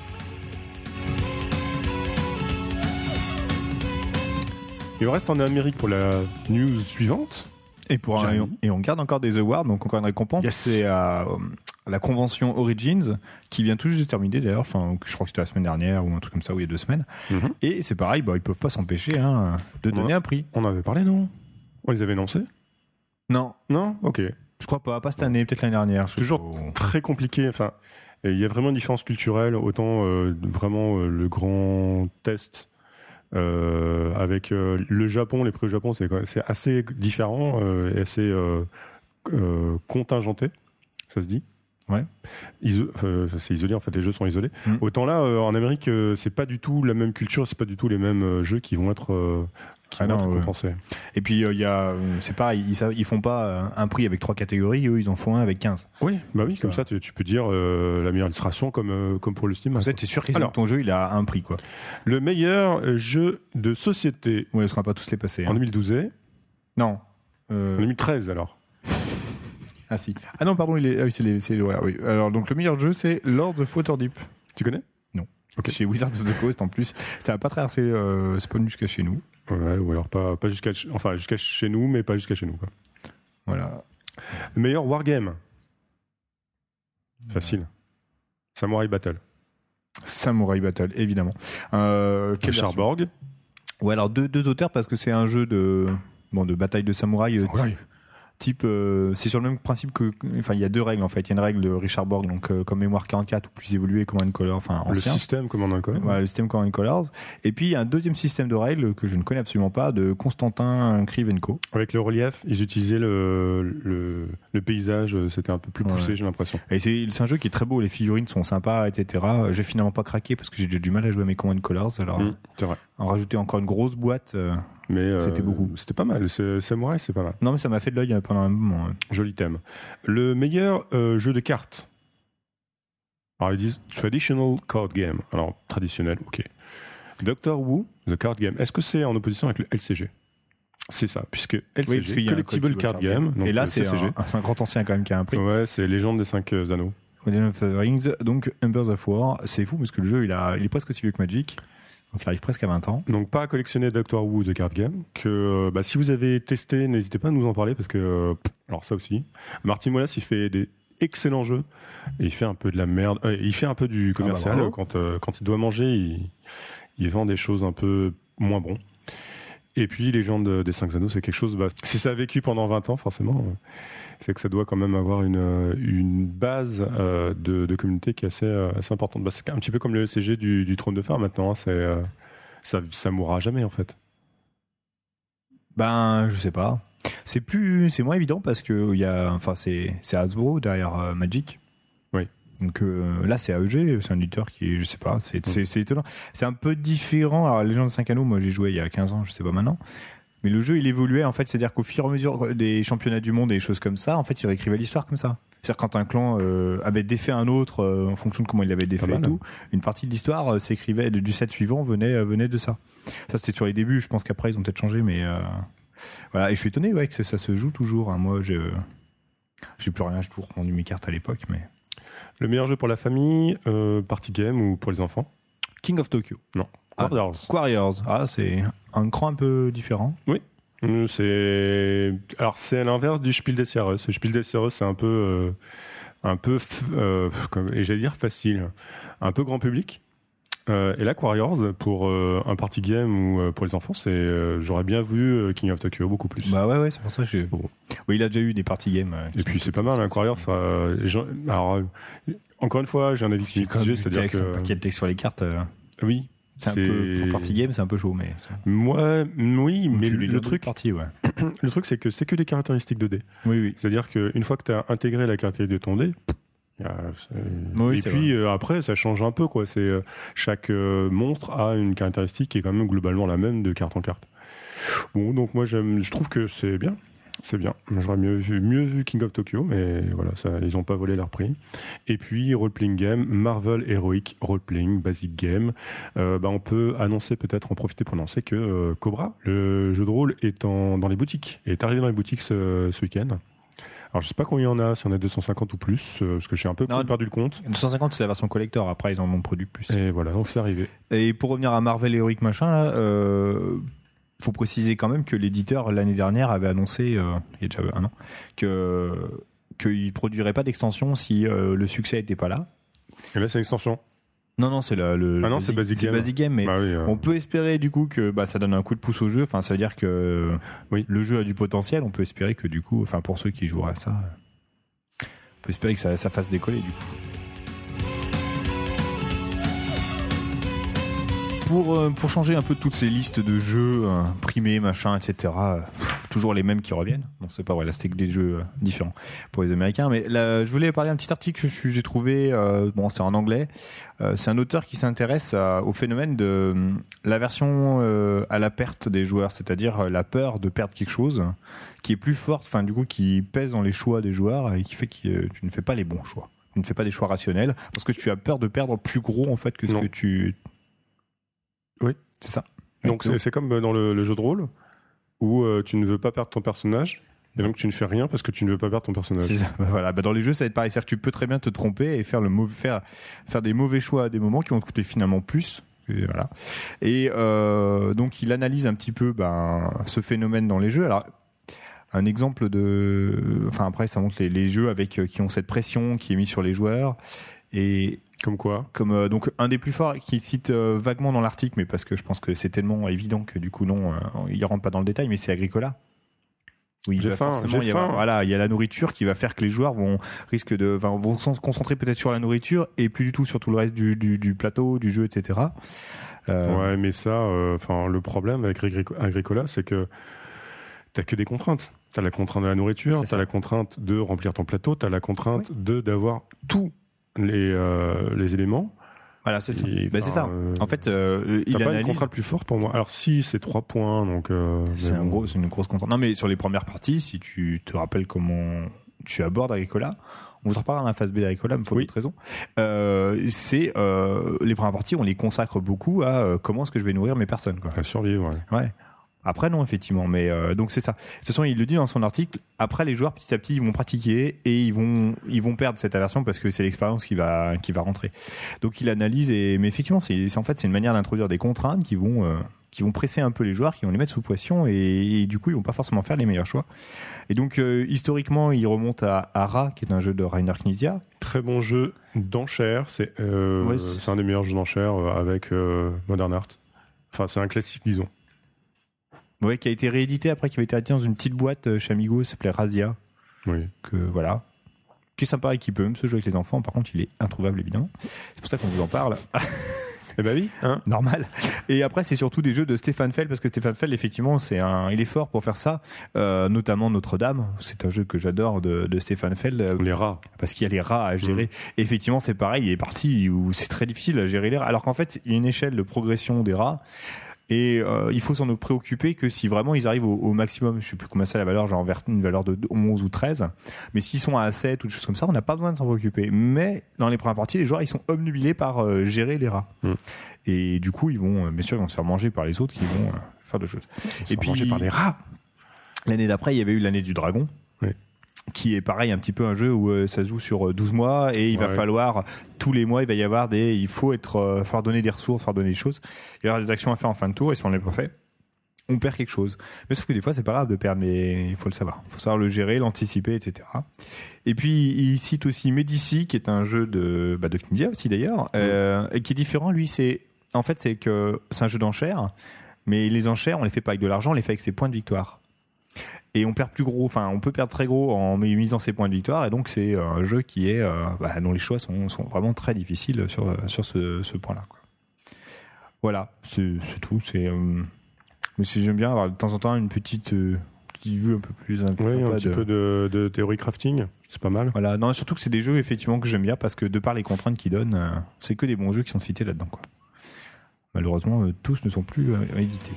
Et on reste en Amérique pour la news suivante.
Et, pour un, et, on, et on garde encore des awards, donc encore une récompense. Yes. C'est à, à la convention Origins, qui vient tout juste de terminer d'ailleurs, enfin, je crois que c'était la semaine dernière ou un truc comme ça, ou il y a deux semaines. Mm-hmm. Et c'est pareil, bah, ils peuvent pas s'empêcher hein, de on donner a, un prix.
On avait parlé, non? On les avait annoncés?
Non.
Non? Ok.
Je crois pas, pas cette année, peut-être l'année dernière.
C'est toujours pas... très compliqué. Enfin, il y a vraiment une différence culturelle. Autant euh, vraiment euh, le grand test euh, avec euh, le Japon, les prix au Japon, c'est, c'est assez différent euh, et assez euh, euh, contingenté. Ça se dit.
Ouais.
Iso- euh, c'est isolé en fait, les jeux sont isolés. Mmh. Autant là, euh, en Amérique, euh, c'est pas du tout la même culture, c'est pas du tout les mêmes euh, jeux qui vont être, euh, qui
ah
vont
non,
être
ouais.
compensés.
Et puis il euh, y a, c'est pareil, ils, ils font pas un prix avec trois catégories, eux ils en font un avec quinze.
Oui, bah oui, comme ça, ça tu, tu peux dire euh, la meilleure illustration comme euh, comme pour le Steam.
En fait, c'est sûr que ton jeu il a un prix quoi.
Le meilleur jeu de société.
Ouais, on va pas tous les passer.
En
hein.
deux mille douze.
Non.
Euh... En deux mille treize alors.
Ah si. Ah non, pardon, il est, ah oui, c'est les, c'est ouais, oui. Alors donc le meilleur jeu c'est Lords of Waterdeep.
Tu connais?
Non.
Okay.
Chez Wizards of the Coast en plus, ça va pas traverser euh, Spawn jusqu'à chez nous.
Ouais, ou alors pas, pas jusqu'à, enfin jusqu'à chez nous, mais pas jusqu'à chez nous quoi.
Voilà.
Le meilleur wargame. Facile. Ouais. Samurai Battle.
Samurai Battle, évidemment. Euh,
Cherbourg.
Ouais, alors deux, deux auteurs parce que c'est un jeu de, bon, de bataille de samouraï.
Samouraï.
Type, euh, c'est sur le même principe que, enfin, il y a deux règles en fait. Il y a une règle de Richard Borg, donc euh, comme mémoire quarante-quatre ou plus évolué, Command and Color, enfin ancien.
Le système Command and Color.
Voilà, le système Command and Colors. Et puis il y a un deuxième système de règles que je ne connais absolument pas, de Constantin Krivenko.
Avec le relief, ils utilisaient le le, le paysage, c'était un peu plus poussé, ouais. J'ai l'impression.
Et c'est, c'est un jeu qui est très beau, les figurines sont sympas, et cetera. J'ai finalement pas craqué parce que j'ai du mal à jouer à mes Command and Colors, alors mmh,
c'est vrai.
En rajouter encore une grosse boîte. Euh,
Mais euh,
c'était beaucoup.
C'était pas mal. C'est, Samurai, c'est pas mal.
Non, mais ça m'a fait de l'œil pendant un moment. Ouais.
Joli thème. Le meilleur euh, jeu de cartes. Alors ils disent traditional card game. Alors traditionnel, ok. Doctor Who, the card game. Est-ce que c'est en opposition avec le L C G? C'est ça, puisque L C G, oui, Collectible Card, card Game.
Donc et là, c'est un, un, un grand ancien quand même qui a un prix.
Ouais, c'est Légende des cinq euh, anneaux.
Legend of the Rings, donc Embers of War. C'est fou parce que le jeu, il, a, il est presque aussi vieux que Magic. Donc il arrive presque à vingt ans.
Donc pas à collectionner Doctor Who The Card Game. Que bah, si vous avez testé, n'hésitez pas à nous en parler parce que euh, alors ça aussi. Martin Molas il fait des excellents jeux et il fait un peu de la merde. Euh, il fait un peu du commercial ah bah quand euh, quand il doit manger, il, il vend des choses un peu moins bon. Et puis, Légende des Cinq Anneaux, c'est quelque chose, bah, si ça a vécu pendant vingt ans, forcément, euh, c'est que ça doit quand même avoir une, une base euh, de, de communauté qui est assez, euh, assez importante. Bah, c'est un petit peu comme le E C G du, du Trône de Fer maintenant, hein, c'est, euh, ça, ça mourra jamais en fait.
Ben, je sais pas. C'est plus, c'est moins évident parce que il y a, enfin, c'est, c'est Hasbro derrière euh, Magic.
Oui.
Donc euh, là, c'est A E G, c'est un éditeur qui, je sais pas, c'est, c'est, c'est étonnant. C'est un peu différent. Alors, Légende des Cinq Anneaux, moi, j'ai joué il y a quinze ans, je sais pas maintenant. Mais le jeu, il évoluait, en fait, c'est-à-dire qu'au fur et à mesure des championnats du monde et des choses comme ça, en fait, il réécrivait l'histoire comme ça. C'est-à-dire quand un clan euh, avait défait un autre euh, en fonction de comment il l'avait défait et tout, une partie de l'histoire euh, s'écrivait du set suivant venait euh, venait de ça. Ça, c'était sur les débuts. Je pense qu'après, ils ont peut-être changé, mais euh, voilà. Et je suis étonné, ouais, que ça se joue toujours. Hein. Moi, j'ai, j'ai plus rien. J'ai toujours vendu mes cartes à l'époque, mais
le meilleur jeu pour la famille, euh, party game ou pour les enfants?
King of Tokyo.
Non.
Quarriors. Ah, Quarriors. Ah, c'est un cran un peu différent.
Oui. C'est alors c'est à l'inverse du Spiel des Jahres. Le Spiel des Jahres, c'est un peu euh, un peu euh, comme et j'allais dire facile, un peu grand public. Euh, et là, Quarriors pour euh, un party game ou euh, pour les enfants, c'est euh, j'aurais bien vu euh, King of Tokyo beaucoup plus.
Bah ouais ouais, c'est pour ça que j'ai. Bon. Oui, il a déjà eu des party games. Euh,
et puis c'est pas mal, hein, Quarriors. Ça, euh, gens... alors euh, encore une fois, j'ai un avis mitigé, c'est-à-dire que
un paquet de texte sur les cartes. Euh...
Oui.
C'est un c'est... peu pour party game, c'est un peu chaud, mais.
Moi, oui, mais le, le truc,
partie, ouais.
le truc, c'est que c'est que des caractéristiques de dés.
Oui, oui.
C'est-à-dire qu'une fois que tu as intégré la caractéristique de ton dé, y a, oui, et puis euh, après, ça change un peu, quoi. C'est euh, chaque euh, monstre a une caractéristique qui est quand même globalement la même de carte en carte. Bon, donc moi, j'aime, je trouve que c'est bien. C'est bien. J'aurais mieux vu, mieux vu King of Tokyo, mais voilà, ça, ils n'ont pas volé leur prix. Et puis, role-playing game, Marvel Heroic Role-playing Basic Game. Euh, bah, on peut annoncer, peut-être en profiter pour annoncer que euh, Cobra, le jeu de rôle, est en, dans les boutiques, est arrivé dans les boutiques ce, ce week-end. Alors, je sais pas combien il y en a, si on a deux cent cinquante ou plus, euh, parce que j'ai un peu non, perdu le compte.
deux cent cinquante, c'est la version collector. Après, ils en ont produit plus.
Et voilà, donc c'est arrivé.
Et pour revenir à Marvel Heroic machin, là, euh... faut préciser quand même que l'éditeur l'année dernière avait annoncé, euh, il y a déjà un an, que qu'il produirait pas d'extension si euh, le succès était pas là.
Et là, c'est une extension.
Non, non, c'est le. le
ah non, basic, c'est Basic
c'est
Game.
Basic Game, mais bah oui, euh... on peut espérer du coup que bah ça donne un coup de pouce au jeu. Enfin, ça veut dire que oui. le jeu a du potentiel. On peut espérer que du coup, enfin pour ceux qui joueraient à ça, on peut espérer que ça, ça fasse décoller du coup. Pour, euh, pour changer un peu toutes ces listes de jeux euh, primés, machin, et cetera, euh, pff, toujours les mêmes qui reviennent. Non, c'est pas vrai, là c'était que des jeux euh, différents pour les Américains. Mais là, je voulais parler d'un petit article que j'ai trouvé, euh, bon, c'est en anglais. Euh, c'est un auteur qui s'intéresse à, au phénomène de euh, l'aversion euh, à la perte des joueurs, c'est-à-dire euh, la peur de perdre quelque chose qui est plus forte, enfin, du coup, qui pèse dans les choix des joueurs et qui fait que euh, tu ne fais pas les bons choix. Tu ne fais pas des choix rationnels parce que tu as peur de perdre plus gros, en fait, que ce non. que tu.
Oui,
c'est ça.
Donc c'est, c'est comme dans le, le jeu de rôle où euh, tu ne veux pas perdre ton personnage et donc tu ne fais rien parce que tu ne veux pas perdre ton personnage.
C'est ça. Bah, voilà. Bah, dans les jeux, ça va être pareil. C'est-à-dire que tu peux très bien te tromper et faire le mauvais, faire faire des mauvais choix à des moments qui vont te coûter finalement plus. Et voilà. Et euh, donc il analyse un petit peu ben, ce phénomène dans les jeux. Alors un exemple de, enfin après ça montre les, les jeux avec qui ont cette pression qui est mise sur les joueurs et
Comme quoi
Comme euh, donc un des plus forts qui cite euh, vaguement dans l'article, mais parce que je pense que c'est tellement évident que du coup non, euh, il rentre pas dans le détail, mais c'est Agricola. Oui,
j'ai faim, j'ai
il y a,
faim.
Voilà, il y a la nourriture qui va faire que les joueurs vont risquent de, vont, vont se concentrer peut-être sur la nourriture et plus du tout sur tout le reste du, du, du plateau, du jeu, et cetera.
Euh... Ouais, mais ça, enfin, euh, le problème avec Agricola, c'est que t'as que des contraintes. T'as la contrainte de la nourriture, c'est t'as ça. La contrainte de remplir ton plateau, t'as la contrainte oui. de d'avoir tout. Les, euh, les éléments.
Voilà, c'est ça. Et, bah, c'est ça. Euh, en fait, euh, il
pas
analyse.
Une contrainte plus forte pour moi. Alors si, c'est trois points, donc. Euh,
c'est, un gros, c'est une grosse contrainte. Non, mais sur les premières parties, si tu te rappelles comment tu abordes Agricola, on vous en reparlera dans la phase B d'Agricola, mais pour oui. d'autres raisons. Euh, c'est euh, les premières parties, on les consacre beaucoup à euh, comment est-ce que je vais nourrir mes personnes, quoi.
À survivre. Ouais.
Ouais. Après non effectivement, mais euh, donc c'est ça. De toute façon, il le dit dans son article. Après, les joueurs petit à petit, ils vont pratiquer et ils vont ils vont perdre cette aversion parce que c'est l'expérience qui va qui va rentrer. Donc il analyse et mais effectivement, c'est, c'est en fait c'est une manière d'introduire des contraintes qui vont euh, qui vont presser un peu les joueurs, qui vont les mettre sous pression et, et du coup ils vont pas forcément faire les meilleurs choix. Et donc euh, historiquement, il remonte à, à Ra, qui est un jeu de Rainer Knizia.
Très bon jeu d'enchères. C'est euh, ouais, c'est... c'est un des meilleurs jeux d'enchères avec euh, Modern Art. Enfin, c'est un classique, disons.
Ouais, qui a été réédité après, qui avait été édité dans une petite boîte chez Amigo, ça s'appelait Razia.
Oui.
Que voilà. Qui est sympa et qui peut même se jouer avec les enfants. Par contre, il est introuvable, évidemment. C'est pour ça qu'on vous en parle.
Eh ben oui, hein.
Normal. Et après, c'est surtout des jeux de Stéphane Feld, parce que Stéphane Feld, effectivement, c'est un, il est fort pour faire ça. Euh, notamment Notre-Dame. C'est un jeu que j'adore de, de Stéphane Feld.
Les rats.
Parce qu'il y a les rats à gérer. Mmh. Et effectivement, c'est pareil. Il est parti où c'est très difficile à gérer les rats. Alors qu'en fait, il y a une échelle de progression des rats. Et euh, il faut s'en préoccuper que si vraiment ils arrivent au, au maximum, je sais plus combien c'est la valeur, genre une valeur de onze ou treize, mais s'ils sont à sept ou des choses comme ça, on n'a pas besoin de s'en préoccuper. Mais dans les premières parties, les joueurs ils sont obnubilés par euh, gérer les rats. Mmh. Et du coup, ils vont, bien sûr, ils vont se faire manger par les autres qui vont euh, faire de choses.
Ils et puis manger par les rats.
L'année d'après, il y avait eu l'année du dragon. Oui. Qui est pareil, un petit peu un jeu où euh, ça se joue sur douze mois et il ouais, va ouais. falloir, tous les mois, il va y avoir des, il faut être, euh, falloir donner des ressources, falloir donner des choses. Il va y avoir des actions à faire en fin de tour et si on ne l'a pas fait, on perd quelque chose. Mais sauf que des fois, c'est pas grave de perdre, mais il faut le savoir. Il faut savoir le gérer, l'anticiper, et cetera. Et puis, il cite aussi Medici, qui est un jeu de, bah, de Knizia aussi d'ailleurs, euh, et qui est différent. Lui, c'est, en fait, c'est que c'est un jeu d'enchères, mais les enchères, on les fait pas avec de l'argent, on les fait avec ses points de victoire. Et on perd plus gros, enfin on peut perdre très gros en misant ses points de victoire, et donc c'est un jeu qui est, euh, bah, dont les choix sont, sont vraiment très difficiles sur, sur ce, ce point-là, quoi. Voilà, c'est, c'est tout. C'est, euh, mais si j'aime bien avoir de temps en temps une petite, euh, petite vue un peu plus. Un,
oui, un petit de... peu de, de théorie crafting, c'est pas mal.
Voilà, non, surtout que c'est des jeux effectivement que j'aime bien parce que de par les contraintes qu'ils donnent, euh, c'est que des bons jeux qui sont fités là-dedans, quoi. Malheureusement, euh, tous ne sont plus euh, édités.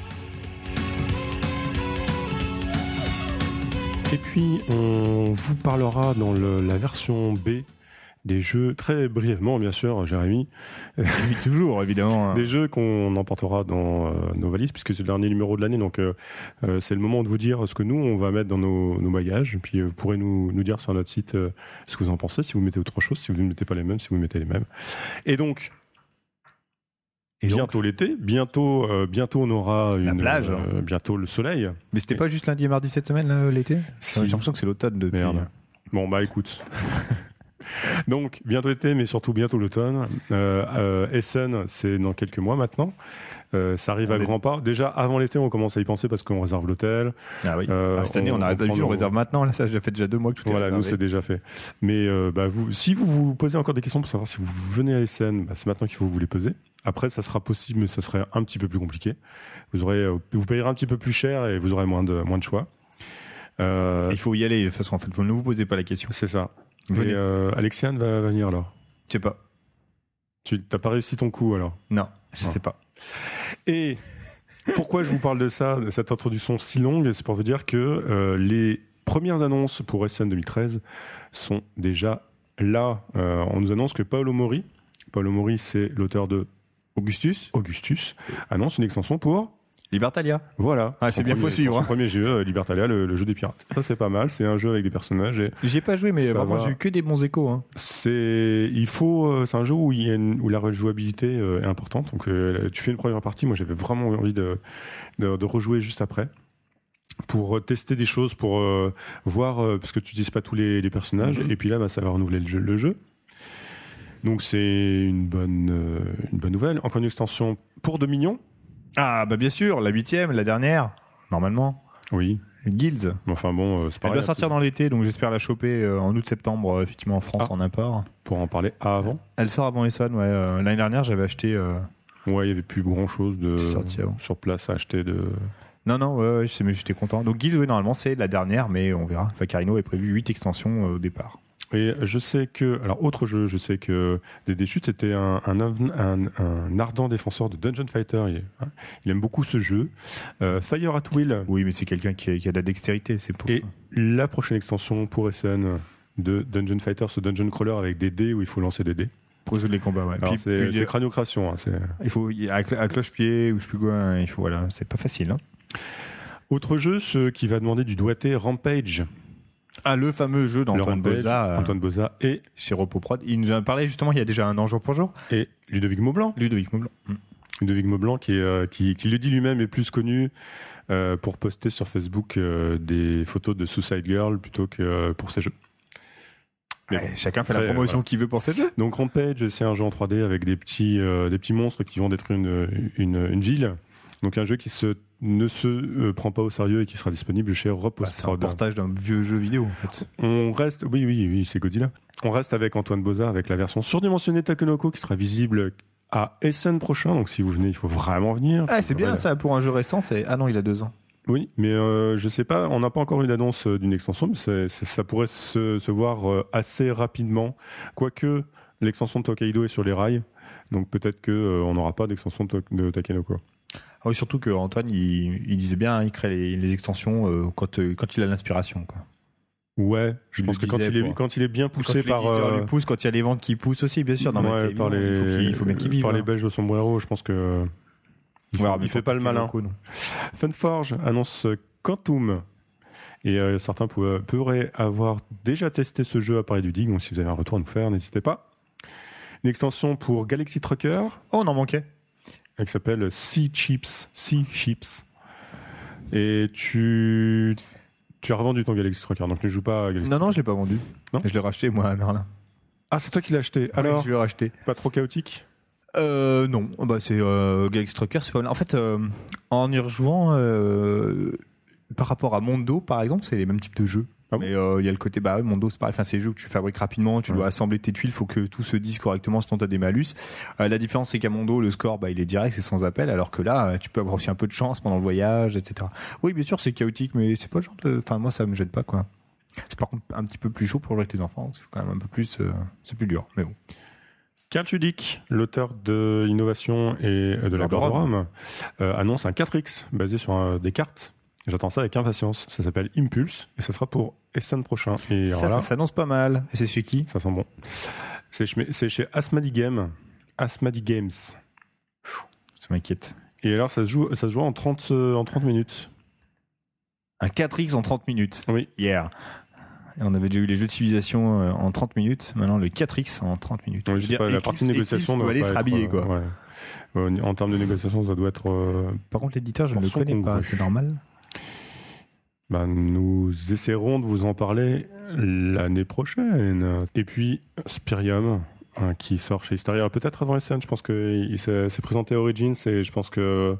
Et puis, on vous parlera dans le, la version B des jeux, très brièvement, bien sûr, Jérémy.
Oui, toujours, évidemment.
Des jeux qu'on emportera dans euh, nos valises, puisque c'est le dernier numéro de l'année. Donc, euh, euh, c'est le moment de vous dire ce que nous, on va mettre dans nos, nos bagages. Et puis, vous pourrez nous, nous dire sur notre site euh, ce que vous en pensez, si vous mettez autre chose, si vous ne mettez pas les mêmes, si vous mettez les mêmes. Et donc... Et bientôt donc, l'été, bientôt, euh, bientôt on aura
la
une
plage,
euh, bientôt le soleil.
Mais c'était et... pas juste lundi et mardi cette semaine là, l'été. Si. J'ai l'impression que c'est l'automne depuis.
Merde. Bon bah écoute. Donc bientôt l'été, mais surtout bientôt l'automne. Euh, euh, Essen, c'est dans quelques mois maintenant. Euh, ça arrive on à est... grands pas. Déjà avant l'été, on commence à y penser parce qu'on réserve l'hôtel.
Ah oui. Euh, ah, cette année, on, on a on, on réserve maintenant. Là, ça, ça fait déjà deux mois que tout est
voilà,
réservé.
Nous, c'est déjà fait. Mais euh, bah, vous, si vous vous posez encore des questions pour savoir si vous venez à Essen, bah, c'est maintenant qu'il faut vous les poser. Après, ça sera possible, mais ça serait un petit peu plus compliqué. Vous aurez, vous payerez un petit peu plus cher et vous aurez moins de moins de choix.
Euh, Il faut y aller. De toute façon, en fait, vous ne vous posez pas la question.
C'est ça. Et euh, Alexiane va, va venir alors.
Je sais pas.
Tu t'as pas réussi ton coup alors?
Non, je ah. sais pas.
Et pourquoi je vous parle de ça, de cette introduction si longue, c'est pour vous dire que euh, les premières annonces pour Essen deux mille treize sont déjà là. Euh, on nous annonce que Paolo Mori, Paolo Mori, c'est l'auteur de
Augustus,
Augustus, annonce une extension pour
Libertalia.
Voilà.
Ah, c'est bien, faut suivre.
Son premier jeu, euh, Libertalia, le, le jeu des pirates. Ça, c'est pas mal. C'est un jeu avec des personnages. Et
J'y ai pas joué, mais vraiment, j'ai eu que des bons échos. Hein.
C'est, il faut, euh, c'est un jeu où il y a une, où la rejouabilité euh, est importante. Donc, euh, tu fais une première partie. Moi, j'avais vraiment envie de, de, de rejouer juste après. Pour tester des choses, pour euh, voir, euh, parce que tu utilises pas tous les, les personnages. Mm-hmm. Et puis là, bah, ça va renouveler le jeu. Le jeu. Donc, c'est une bonne, euh, une bonne nouvelle. Encore une extension pour Dominion.
Ah bah bien sûr, la huitième, la dernière, normalement.
Oui.
Guilds.
Enfin bon, euh, c'est pareil.
Elle doit sortir plus... dans l'été, donc j'espère la choper euh, en août-septembre, euh, effectivement en France, ah, en import.
Pour en parler avant.
Elle sort avant Essen, ouais. Euh, l'année dernière, j'avais acheté. Euh...
Ouais, il y avait plus grand chose de sur place à acheter de.
Non non, ouais, ouais je sais, mais j'étais content. Donc Guilds, oui, normalement c'est la dernière, mais on verra. Vaccarino a prévu huit extensions euh, au départ.
Et je sais que, alors autre jeu, je sais que Dédé Chute c'était un, un, un, un ardent défenseur de Dungeon Fighter. Il, hein, il aime beaucoup ce jeu. Euh, Fire at Will.
Oui, mais c'est quelqu'un qui a, qui a de la dextérité, c'est pour
et
ça.
Et la prochaine extension pour Essen de Dungeon Fighter, ce Dungeon Crawler avec des dés où il faut lancer des dés.
Pour résoudre les combats, ouais.
Alors,
puis,
c'est,
puis,
c'est craniocration. Hein, c'est...
Il faut à, à cloche-pied ou je sais plus quoi. Hein, il faut voilà, c'est pas facile. Hein.
Autre jeu, ce qui va demander du doigté, Rampage.
Ah, le fameux jeu d'Antoine Boza.
Euh, Antoine Boza et
chez Repoprod. Il nous en parlait justement il y a déjà un an jour pour jour.
Et Ludovic Maublanc.
Ludovic Maublanc.
Mmh. Ludovic Maublanc qui, est, euh, qui, qui le dit lui-même est plus connu euh, pour poster sur Facebook euh, des photos de Suicide Girl plutôt que euh, pour ses jeux.
Mais ouais, bon, chacun fait très, la promotion voilà. qu'il veut pour ses jeux.
Donc Rampage, c'est un jeu en trois D avec des petits, euh, des petits monstres qui vont détruire une, une, une ville. Donc un jeu qui se ne se euh, prend pas au sérieux et qui sera disponible chez Europe
Bah, c'est un portage d'un vieux jeu vidéo en fait.
On reste, oui, oui, oui, c'est Godzilla. On reste avec Antoine Bozard avec la version surdimensionnée Takenoko qui sera visible à Essen prochain. Donc si vous venez, il faut vraiment venir.
Ah, c'est bien ça pour un jeu récent. C'est ah non, il a deux ans.
Oui, mais euh, je sais pas, on n'a pas encore eu d'annonce d'une extension, mais c'est, c'est, ça pourrait se, se voir euh, assez rapidement. Quoique l'extension de Tokaido est sur les rails, donc peut-être que euh, on n'aura pas d'extension de, de Takenoko.
Ah oui, surtout que Antoine, il, il disait bien, hein, il crée les, les extensions euh, quand, euh, quand il a l'inspiration, quoi.
Ouais, je
il
pense que quand il, est, quand il est bien poussé
quand
par
euh... lui pousse, quand il y a les ventes qui poussent aussi, bien sûr. Non,
ouais,
mais
par les,
il faut, qu'il, il faut bien qu'il vive.
Par
hein.
les Belges de sombrero, je pense que il,
ouais,
il fait pas le malin. Coup, Funforge annonce Quantum. Et euh, certains pourraient, pourraient avoir déjà testé ce jeu à Paris du Dig, donc si vous avez un retour à nous faire, n'hésitez pas. Une extension pour Galaxy Trucker.
Oh, on en manquait.
Elle s'appelle Sea Chips. Sea Chips. Et tu... tu as revendu ton Galaxy Trucker, donc ne joue pas à Galaxy
Non,
Trucker.
non, je l'ai pas vendu.
Non
je l'ai racheté, moi, à Merlin.
Ah, c'est toi qui l'as acheté. Alors,
oui, je l'ai racheté.
Pas trop chaotique?
Euh, non. Bah, c'est euh, Galaxy Trucker, c'est pas mal. En fait, euh, en y rejouant, euh, par rapport à Mondo, par exemple, c'est les mêmes types de jeux. Ah bon. Mais il euh, y a le côté, bah, Mondo, c'est pareil. Enfin, c'est des jeux que tu fabriques rapidement, tu ouais. dois assembler tes tuiles, faut que tout se dise correctement, sinon t'as des malus. Euh, la différence, c'est qu'à Mondo, le score, bah, il est direct, c'est sans appel, alors que là, tu peux avoir aussi un peu de chance pendant le voyage, et cetera. Oui, bien sûr, c'est chaotique, mais c'est pas le genre de, enfin, moi, ça me gêne pas, quoi. C'est par contre un petit peu plus chaud pour jouer avec les enfants, c'est quand même un peu plus, euh, c'est plus dur, mais bon.
Karl Tudyk, l'auteur de Innovation et de la Borderum, euh, annonce un quatre X basé sur un, des cartes. J'attends ça avec impatience. Ça s'appelle Impulse et ça sera pour Essen prochain. Et
ça, ça s'annonce pas mal. Et c'est chez qui?
Ça sent bon. C'est chez, c'est chez Asmadi Game. Asmadi Games.
Ça m'inquiète.
Et alors, ça se joue, ça se joue en trente, en trente minutes.
Un quatre X en trente minutes.
Oui.
Hier. Et on avait déjà eu les jeux de civilisation en trente minutes. Maintenant, le quatre X en trente minutes.
Oui, je, je veux dire, pas, la partie de négociation
doit aller se rhabiller, quoi.
Euh, ouais. En termes de négociation, ça doit être. Euh,
Par contre, l'éditeur, je ne le connais pas. C'est normal.
Ben, nous essaierons de vous en parler l'année prochaine. Et puis, Spirium, hein, qui sort chez Hysteria, peut-être avant Essen. Je pense qu'il s'est, s'est présenté à Origins et je pense que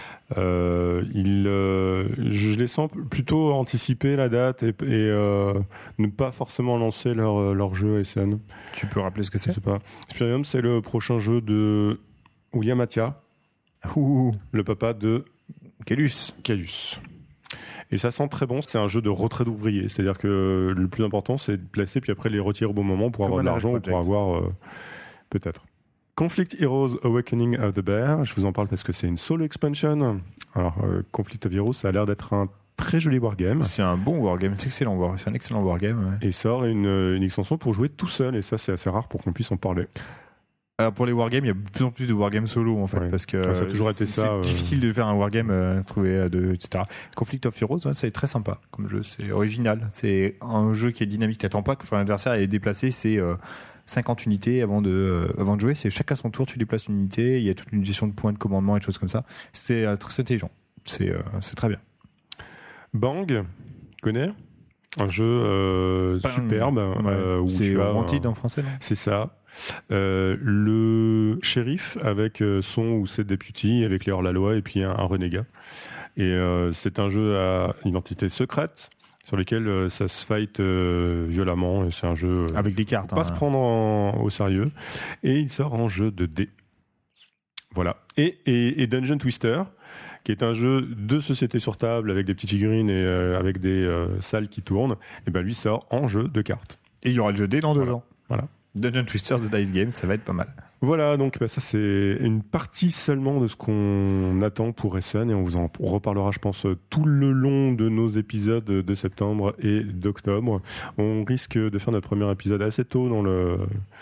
euh, il, euh, je les sens plutôt anticiper la date et, et euh, ne pas forcément lancer leur, leur jeu à Essen.
Tu peux rappeler ce que c'est?
Je sais pas. Spirium, c'est le prochain jeu de William Attia,
Ouh.
le papa de
Calus.
Calus. Et ça sent très bon, c'est un jeu de retrait d'ouvriers. C'est-à-dire que le plus important, c'est de placer, puis après les retirer au bon moment pour Comme avoir de l'argent ou pour avoir... Euh, peut-être. Conflict Heroes Awakening of the Bear, je vous en parle parce que c'est une solo expansion. Alors, euh, Conflict of Heroes, ça a l'air d'être un très joli wargame.
C'est un bon wargame, c'est excellent, c'est un excellent wargame. Ouais.
Et sort une, une extension pour jouer tout seul, et ça, c'est assez rare pour qu'on puisse en parler.
Alors pour les wargames, il y a de plus en plus de wargames solo en fait, ouais. parce que
ça a toujours été
c'est,
ça.
C'est
euh...
difficile de faire un wargame, euh, trouver de, et cetera. Conflict of Heroes, ouais, c'est très sympa comme jeu, c'est original, c'est un jeu qui est dynamique. T'attends pas que ton adversaire ait déplacé ses euh, cinquante unités avant de euh, avant de jouer. C'est chacun son tour, tu déplaces une unité. Il y a toute une gestion de points de commandement et des choses comme ça. C'est euh, très intelligent, c'est euh, c'est très bien.
Bang, tu connais? Un jeu euh, superbe.
Ouais,
euh, où
c'est
tu as,
Wanted en français, non?
C'est ça. Euh, le shérif avec son ou ses députés, avec les hors-la-loi et puis un, un renégat. Et euh, c'est un jeu à identité secrète sur lequel euh, ça se fight euh, violemment. Et c'est un jeu euh,
avec des cartes.
Pas hein, se prendre en, au sérieux. Et il sort en jeu de dés. Voilà. Et, et, et Dungeon Twister, qui est un jeu de société sur table avec des petites figurines et euh, avec des euh, salles qui tournent. Et ben lui sort en jeu de cartes.
Et il y aura le jeu dés dans deux
voilà.
ans.
Voilà.
Dungeon Twister The Dice Game, ça va être pas mal.
Voilà, donc bah, ça c'est une partie seulement de ce qu'on attend pour Essen et on vous en reparlera, je pense, tout le long de nos épisodes de septembre et d'octobre. On risque de faire notre premier épisode assez tôt dans le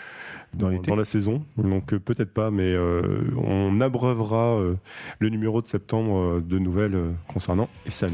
dans, dans la saison, donc euh, peut-être pas, mais euh, on abreuvera euh, le numéro de septembre euh, de nouvelles euh, concernant Essen.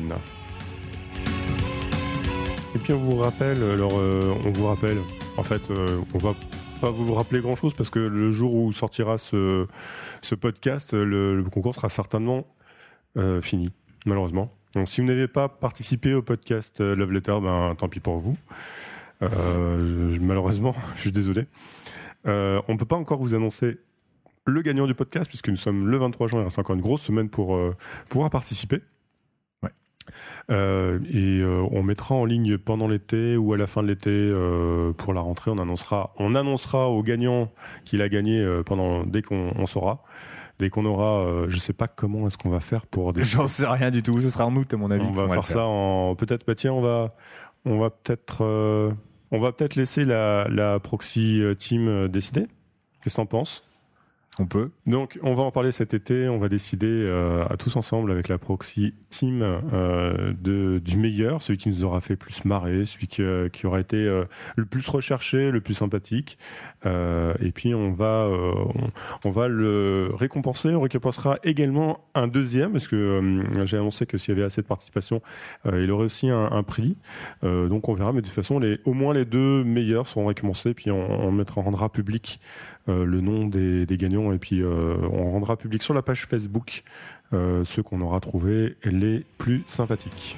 Et puis on vous rappelle, alors euh, on vous rappelle. En fait, euh, on va pas vous rappeler grand-chose parce que le jour où sortira ce, ce podcast, le, le concours sera certainement euh, fini, malheureusement. Donc, si vous n'avez pas participé au podcast euh, Love Letter, ben tant pis pour vous. Euh, je, malheureusement, je suis désolé. Euh, on peut pas encore vous annoncer le gagnant du podcast, puisque nous sommes le vingt-trois juin, il reste encore une grosse semaine pour euh, pouvoir participer.
Ouais.
Euh, et euh, on mettra en ligne pendant l'été ou à la fin de l'été euh, pour la rentrée. On annoncera, on annoncera au gagnant qu'il a gagné euh, pendant dès qu'on on saura. Dès qu'on aura, euh, je sais pas comment est-ce qu'on va faire pour. Des...
J'en sais rien du tout. Ce sera en août à mon avis.
On va faire ça en peut-être. Bah tiens, on va, on va peut-être, euh, on va peut-être laisser la, la proxy team décider. Qu'est-ce que t'en penses ?
On peut.
Donc, on va en parler cet été. On va décider euh, à tous ensemble avec la proxy team euh, de, du meilleur, celui qui nous aura fait plus marrer, celui qui, euh, qui aura été euh, le plus recherché, le plus sympathique. Euh, et puis, on va, euh, on, on va le récompenser. On récompensera également un deuxième, parce que euh, j'ai annoncé que s'il y avait assez de participation, euh, il aurait aussi un, un prix. Euh, donc, on verra. Mais de toute façon, les, au moins les deux meilleurs seront récompensés. Puis, on, on mettra, on rendra public Euh, le nom des, des gagnants et puis euh, on rendra public sur la page Facebook euh, ceux qu'on aura trouvé les plus sympathiques.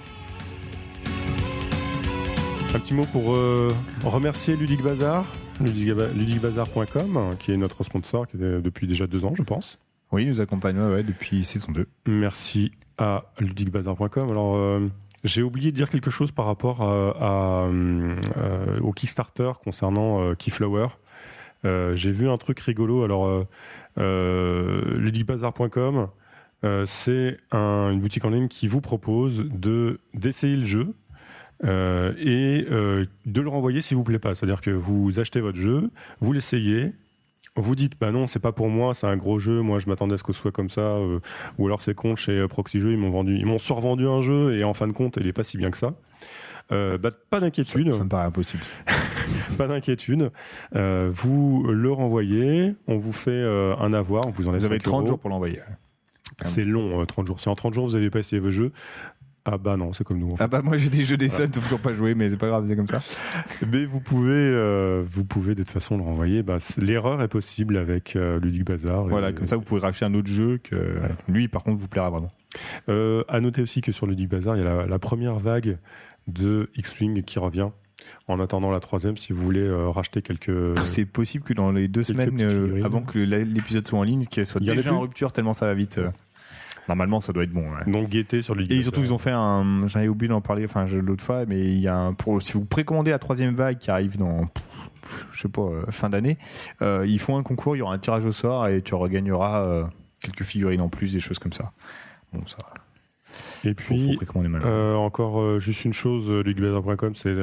Un petit mot pour euh, remercier Ludic Bazar, ludic bazar point com qui est notre sponsor qui est depuis déjà deux ans je pense.
Oui, il nous accompagne ouais, ouais, depuis saison deux.
Merci à ludic bazar point com. Alors euh, j'ai oublié de dire quelque chose par rapport à, à, euh, au Kickstarter concernant euh, Keyflower. Euh, j'ai vu un truc rigolo. Alors, euh, euh, ludic bazar point com, euh, c'est un, une boutique en ligne qui vous propose de d'essayer le jeu euh, et euh, de le renvoyer s'il vous plaît pas. C'est-à-dire que vous achetez votre jeu, vous l'essayez, vous dites bah non c'est pas pour moi, c'est un gros jeu, moi je m'attendais à ce que ce soit comme ça, euh, ou alors c'est con chez Proxy Jeux, ils m'ont vendu, ils m'ont survendu un jeu et en fin de compte il est pas si bien que ça. Euh, bah, pas d'inquiétude.
Ça, ça me paraît impossible.
Pas d'inquiétude. Euh, vous le renvoyez, on vous fait euh, un avoir, on vous en laisse
Vous avez trente
euros.
jours pour l'envoyer.
C'est long, euh, trente jours. Si en trente jours vous n'avez pas essayé vos jeux, ah bah non, c'est comme nous. En fait.
Ah bah moi j'ai des jeux des Suns, toujours pas joué, mais c'est pas grave, c'est comme ça.
Mais vous pouvez, euh, vous pouvez de toute façon le renvoyer. Bah, l'erreur est possible avec euh, Ludic Bazar.
Voilà,
et,
comme ça vous pouvez racheter un autre jeu que ouais. Lui par contre vous plaira vraiment.
Euh, à noter aussi que sur Ludic Bazar, il y a la, la première vague de X-Wing qui revient. En attendant la troisième, si vous voulez euh, racheter quelques...
C'est possible que dans les deux semaines, euh, avant que l'épisode soit en ligne, qu'elle soit déjà en rupture tellement ça va vite. Euh. Normalement, ça doit être bon. Ouais.
Donc, guettez sur Ludic
Et surtout, ils ont fait un... J'avais oublié d'en parler enfin, l'autre fois, mais il y a un... Pour... si vous précommandez la troisième vague qui arrive dans... Je sais pas, euh, fin d'année, euh, ils font un concours, il y aura un tirage au sort et tu regagneras euh, quelques figurines en plus, des choses comme ça. Bon, ça va.
Et puis,
faut, faut
euh, encore euh, juste une chose, ludic bazar point com, c'est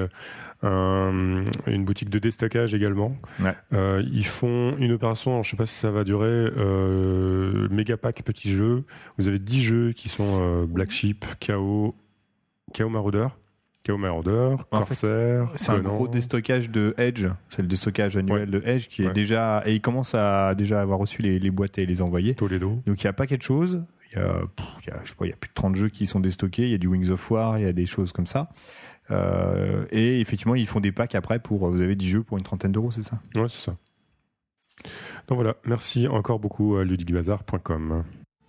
euh, une boutique de déstockage également.
Ouais.
Euh, ils font une opération, alors, je ne sais pas si ça va durer, euh, méga pack petits jeux. Vous avez dix jeux qui sont euh, Black Sheep, K O, K O Marauder, K O Marauder, Corsair.
En fait, c'est un gros déstockage de Edge, c'est le déstockage annuel ouais. de Edge qui est ouais. déjà, et il commence à déjà avoir reçu les, les boîtes et les envoyer.
Toledo.
Donc il y a pas quelque chose. Il y a, il y a, je sais pas, il y a plus de trente jeux qui sont déstockés. Il y a du Wings of War, il y a des choses comme ça. Euh, et effectivement, ils font des packs après pour. Vous avez dix jeux pour une trentaine d'euros, c'est ça ?
Ouais, c'est ça. Donc voilà, merci encore beaucoup à ludic bazar point com.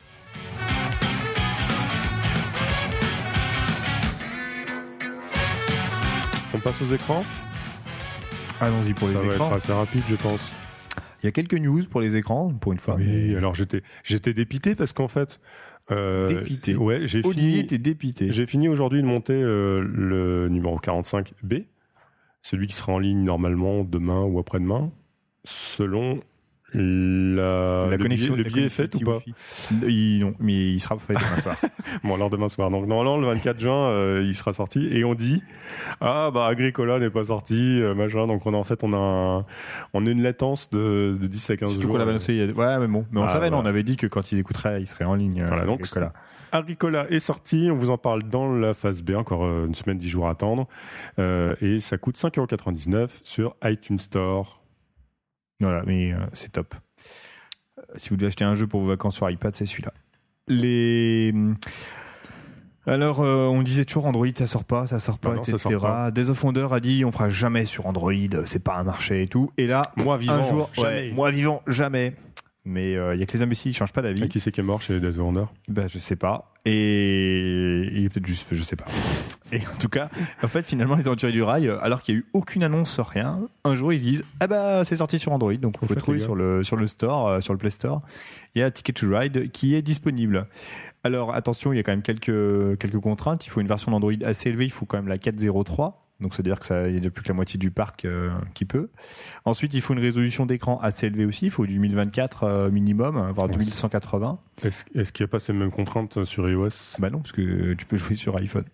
On passe aux écrans ?
Allons-y pour les
ça
écrans.
Ça va être assez rapide, je pense.
Il y a quelques news pour les écrans, pour une fois.
Oui,
mais...
alors j'étais, j'étais dépité parce qu'en fait...
Euh, dépité.
Ouais, j'ai
Olivier
fini...
était dépité.
J'ai fini aujourd'hui de monter euh, le numéro quarante-cinq B, celui qui sera en ligne normalement demain ou après-demain, selon la,
la
le
connexion.
Billet, le billet est fait ou pas ?
il, Non, mais il sera fait demain soir.
Bon, alors demain soir. Donc normalement le vingt-quatre juin, euh, il sera sorti et on dit ah bah Agricola n'est pas sorti, euh, machin. Donc on a en fait on a un, on a une latence de, de dix à quinze
Surtout
jours.
qu'on l'avait annoncé. Il y a... Ouais, mais bon, mais on ah, savait, ouais. non, on avait dit que quand il écouterait, il serait en ligne.
Voilà, donc
Agricola.
Agricola est sorti, on vous en parle dans la phase B, encore une semaine, dix jours à attendre, euh, et ça coûte cinq euros quatre-vingt-dix-neuf sur iTunes Store.
Voilà, mais euh, c'est top. Euh, si vous devez acheter un jeu pour vos vacances sur iPad, c'est celui-là. Les... Alors, euh, on disait toujours Android, ça sort pas, ça sort pas, non, non, et cetera. Days of Wonder a dit, on fera jamais sur Android, c'est pas un marché et tout. Et là,
moi vivant,
un jour,
jamais.
Ouais, moi vivant, jamais. Mais il euh, y a que les imbéciles qui changent pas d'avis.
Et qui c'est qui est mort chez Days of Wonder?
Bah je sais pas. Et il est peut-être juste, je sais pas. Et en tout cas, en fait, finalement, ils ont tiré du rail alors qu'il y a eu aucune annonce, rien. Un jour, ils disent ah bah c'est sorti sur Android, donc on peut trouver sur le sur le store, euh, sur le Play Store. Il y a Ticket to Ride qui est disponible. Alors attention, il y a quand même quelques quelques contraintes. Il faut une version d'Android assez élevée. Il faut quand même la quatre point zéro trois. Donc, c'est-à-dire que ça, il y a plus que la moitié du parc euh, qui peut. Ensuite, il faut une résolution d'écran assez élevée aussi. Il faut du mille vingt-quatre euh, minimum, voire du mille cent quatre-vingts.
Est-ce, est-ce qu'il n'y a pas ces mêmes contraintes sur iOS?
Bah non, parce que tu peux jouer sur iPhone.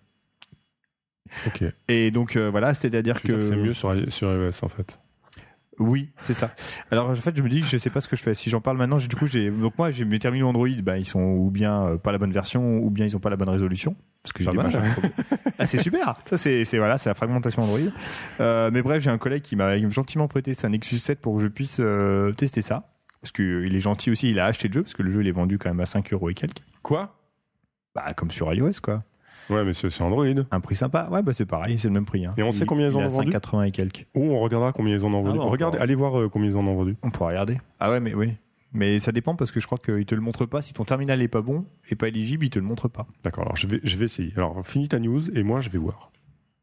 Ok.
Et donc, euh, voilà, c'est-à-dire que...
C'est mieux sur, sur iOS, en fait.
Oui, c'est ça. Alors en fait, je me dis que je sais pas ce que je fais. Si j'en parle maintenant, du coup, j'ai donc moi j'ai mes terminaux Android, bah ils sont ou bien euh, pas la bonne version, ou bien ils ont pas la bonne résolution. Parce que j'ai des machins. Ah c'est super. Ça c'est c'est voilà, c'est la fragmentation Android. Euh, mais bref, j'ai un collègue qui m'a gentiment prêté sa Nexus sept pour que je puisse euh, tester ça. Parce que il est gentil aussi, il a acheté le jeu parce que le jeu il est vendu quand même à cinq euros et quelques.
Quoi?
Bah comme sur iOS quoi.
Ouais, mais c'est, c'est Android.
Un prix sympa. Ouais, bah c'est pareil, c'est le même prix. Hein.
Et on sait
il,
combien ils en ont vendu?
cinq quatre-vingts et quelques.
Ou on regardera combien ils en ont vendu. Ah, bon, Regardez, allez voir euh, combien ils en ont vendu.
On pourra regarder. Ah ouais, mais oui. Mais ça dépend parce que je crois qu'ils te le montrent pas. Si ton terminal est pas bon et pas éligible, ils te le montrent pas.
D'accord, alors je vais, je vais essayer. Alors finis ta news et moi je vais voir.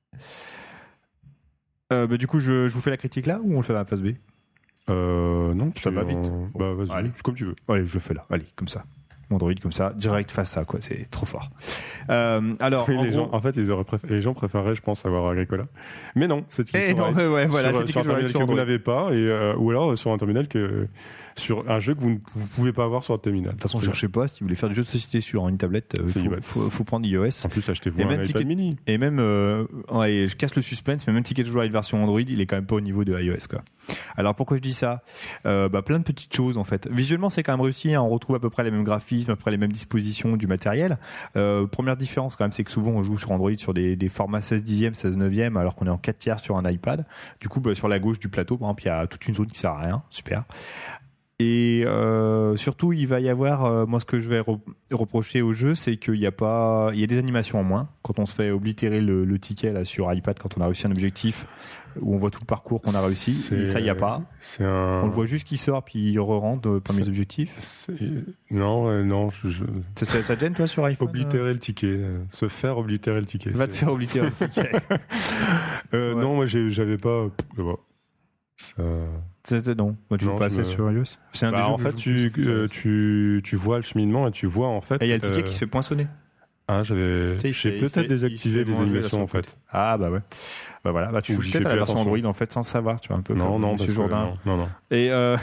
Euh, bah, du coup, je, je vous fais la critique là ou on le fait à la phase B?
Euh, non,
ça va vite.
En... Bah vas-y, allez. Comme tu veux.
Allez, je fais là. Allez, comme ça. Android comme ça, direct face à quoi, c'est trop fort. Euh, alors,
oui,
en,
les
gros...
gens, en fait, ils auraient préféré, les gens préféraient, je pense, avoir Agricola. Mais non, c'est
eh non, ouais, ouais, voilà,
sur,
c'est
sur un terminal que vous n'avez pas, et euh, ou alors sur un terminal que sur un jeu que vous ne vous pouvez pas avoir sur le terminal.
De toute façon, cherchez pas. Si vous voulez faire du jeu de société sur une tablette, il faut, faut, faut prendre iOS.
En plus, achetez-vous
et
un
même
iPad
ticket...
mini.
Et même, euh, ouais, je casse le suspense, mais même Ticket to Ride version Android, il est quand même pas au niveau de iOS, quoi. Alors pourquoi je dis ça? euh, bah, plein de petites choses en fait. Visuellement, c'est quand même réussi. Hein, on retrouve à peu près les mêmes graphismes, à peu près les mêmes dispositions du matériel. Euh, première différence quand même, c'est que souvent on joue sur Android sur des, des formats seize dixième, seize neuvième, alors qu'on est en quatre tiers sur un iPad. Du coup, bah, sur la gauche du plateau, par exemple, il y a toute une zone qui sert à rien. Super. Et euh, surtout, il va y avoir, euh, moi, ce que je vais re- reprocher au jeu, c'est qu'il y a pas, il y a des animations en moins. Quand on se fait oblitérer le, le ticket là sur iPad, quand on a réussi un objectif, où on voit tout le parcours qu'on a réussi, c'est, et ça, il y a pas.
C'est un...
On le voit juste qu'il sort puis il re-rentre parmi les objectifs.
C'est... Non, euh, non, je. je...
Ça, ça, ça te gêne toi sur iPhone?
Oblitérer euh... le ticket, euh, se faire oblitérer le ticket.
Va
c'est...
te faire oblitérer le ticket.
euh, ouais. Non, moi, j'ai, j'avais pas. Ça...
C'était non. Moi, tu joues pas assez me... sur iOS.
C'est un bah, des jeux en fait, tu, euh, tu, tu vois le cheminement et tu vois en fait.
Et il y a le ticket euh... qui se fait poinçonner.
Ah, j'avais. J'ai fait, peut-être fait, désactivé les animations en fait.
Ah, bah ouais. Bah voilà, bah tu joues peut-être à la version Android en fait sans savoir, tu vois, un peu
non,
comme
non,
Monsieur Jourdain.
Non, non, non.
Et euh...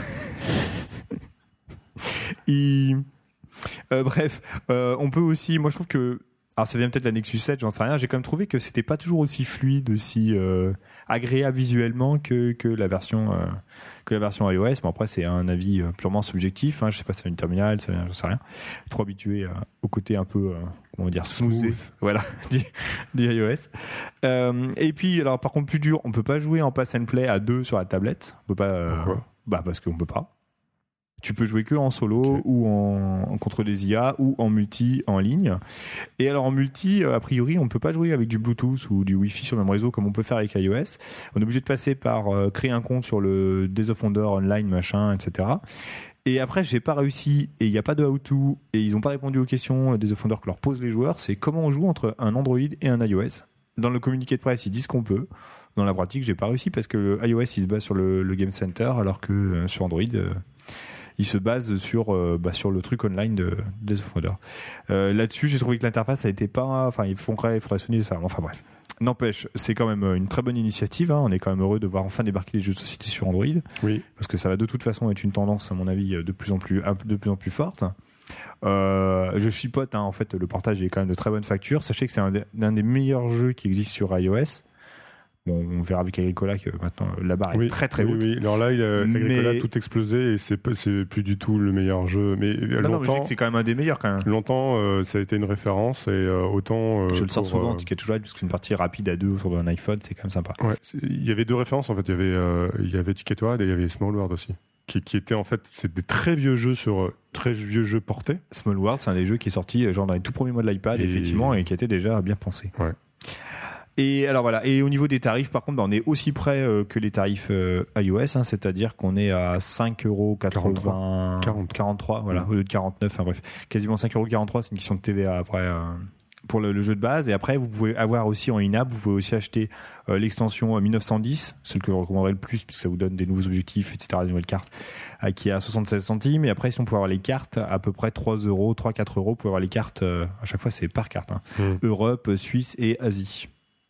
il... euh, bref, euh, on peut aussi, moi je trouve que. Alors ça vient peut-être de la Nexus sept, j'en sais rien. J'ai quand même trouvé que c'était pas toujours aussi fluide, aussi euh, agréable visuellement que que la version euh, que la version iOS. Mais après c'est un avis euh, purement subjectif. Hein. Je sais pas si ça vient du terminal, ça vient, j'en sais rien. Trop habitué euh, au côté un peu euh, comment dire smooth, smooth. Voilà, du, du iOS. Euh, et puis alors par contre plus dur, on peut pas jouer en pass and play à deux sur la tablette. On peut pas. Euh, bah parce qu'on peut pas. Tu peux jouer que en solo okay. ou en, en contre des I A ou en multi en ligne. Et alors en multi, a priori, on ne peut pas jouer avec du Bluetooth ou du Wi-Fi sur le même réseau comme on peut faire avec iOS. On est obligé de passer par euh, créer un compte sur le Days of Wonder online, machin, et cetera. Et après, j'ai pas réussi et il n'y a pas de how-to et ils n'ont pas répondu aux questions des Days of Wonder que leur posent les joueurs. C'est comment on joue entre un Android et un iOS. Dans le communiqué de presse, ils disent qu'on peut. Dans la pratique, j'ai pas réussi parce que le iOS, il se base sur le, le Game Center alors que euh, sur Android... Euh, il se base sur euh, bah, sur le truc online de Days of Wonder. Euh, là-dessus, j'ai trouvé que l'interface a été pas, enfin, il faudrait, il faudrait soigner ça. Enfin bref. N'empêche, c'est quand même une très bonne initiative. Hein. On est quand même heureux de voir enfin débarquer les jeux de société sur Android. Oui. Parce que ça va de toute façon être une tendance, à mon avis, de plus en plus, de plus en plus forte. Euh, je chipote. Hein, en fait, le portage est quand même de très bonne facture. Sachez que c'est un des, un des meilleurs jeux qui existent sur iOS. Bon, on verra avec Agricola que maintenant la barre est oui, très très haute.
Oui, oui. Alors là, il a, Agricola a tout explosé et c'est, c'est plus du tout le meilleur jeu. Mais
non,
longtemps,
non, mais je sais que c'est quand même un des meilleurs quand même.
Longtemps, euh, ça a été une référence et euh, autant. Euh,
je le sors
pour,
souvent,
euh,
Ticket to Ride, parce qu'une partie rapide à deux autour d'un iPhone, c'est quand même sympa.
Ouais, il y avait deux références en fait. Il y avait, euh, il y avait Ticket to Ride et il y avait Small World aussi, qui, qui étaient en fait, c'est des très vieux jeux sur très vieux jeux portés.
Small World, c'est un des jeux qui est sorti genre dans les tout premiers mois de l'iPad, et... effectivement, et qui était déjà bien pensé.
Ouais.
Et alors voilà. Et au niveau des tarifs, par contre, bah, on est aussi près euh, que les tarifs euh, iOS, hein, c'est-à-dire qu'on est à cinq euros quatre-vingts, quarante-trois, voilà, mmh. au lieu de quarante-neuf. Enfin bref, quasiment cinq euros quarante-trois. C'est une question de T V A après. Euh, pour le, le jeu de base, et après vous pouvez avoir aussi en in-app, vous pouvez aussi acheter euh, l'extension mille neuf cent dix, celle que je recommanderais le plus puisque ça vous donne des nouveaux objectifs, et cetera, des nouvelles cartes, euh, qui est à soixante-seize centimes. Et après, si on peut avoir les cartes à peu près trois euros, trois quatre euros, pour avoir les cartes, euh, à chaque fois c'est par carte, hein. mmh. Europe, Suisse et Asie.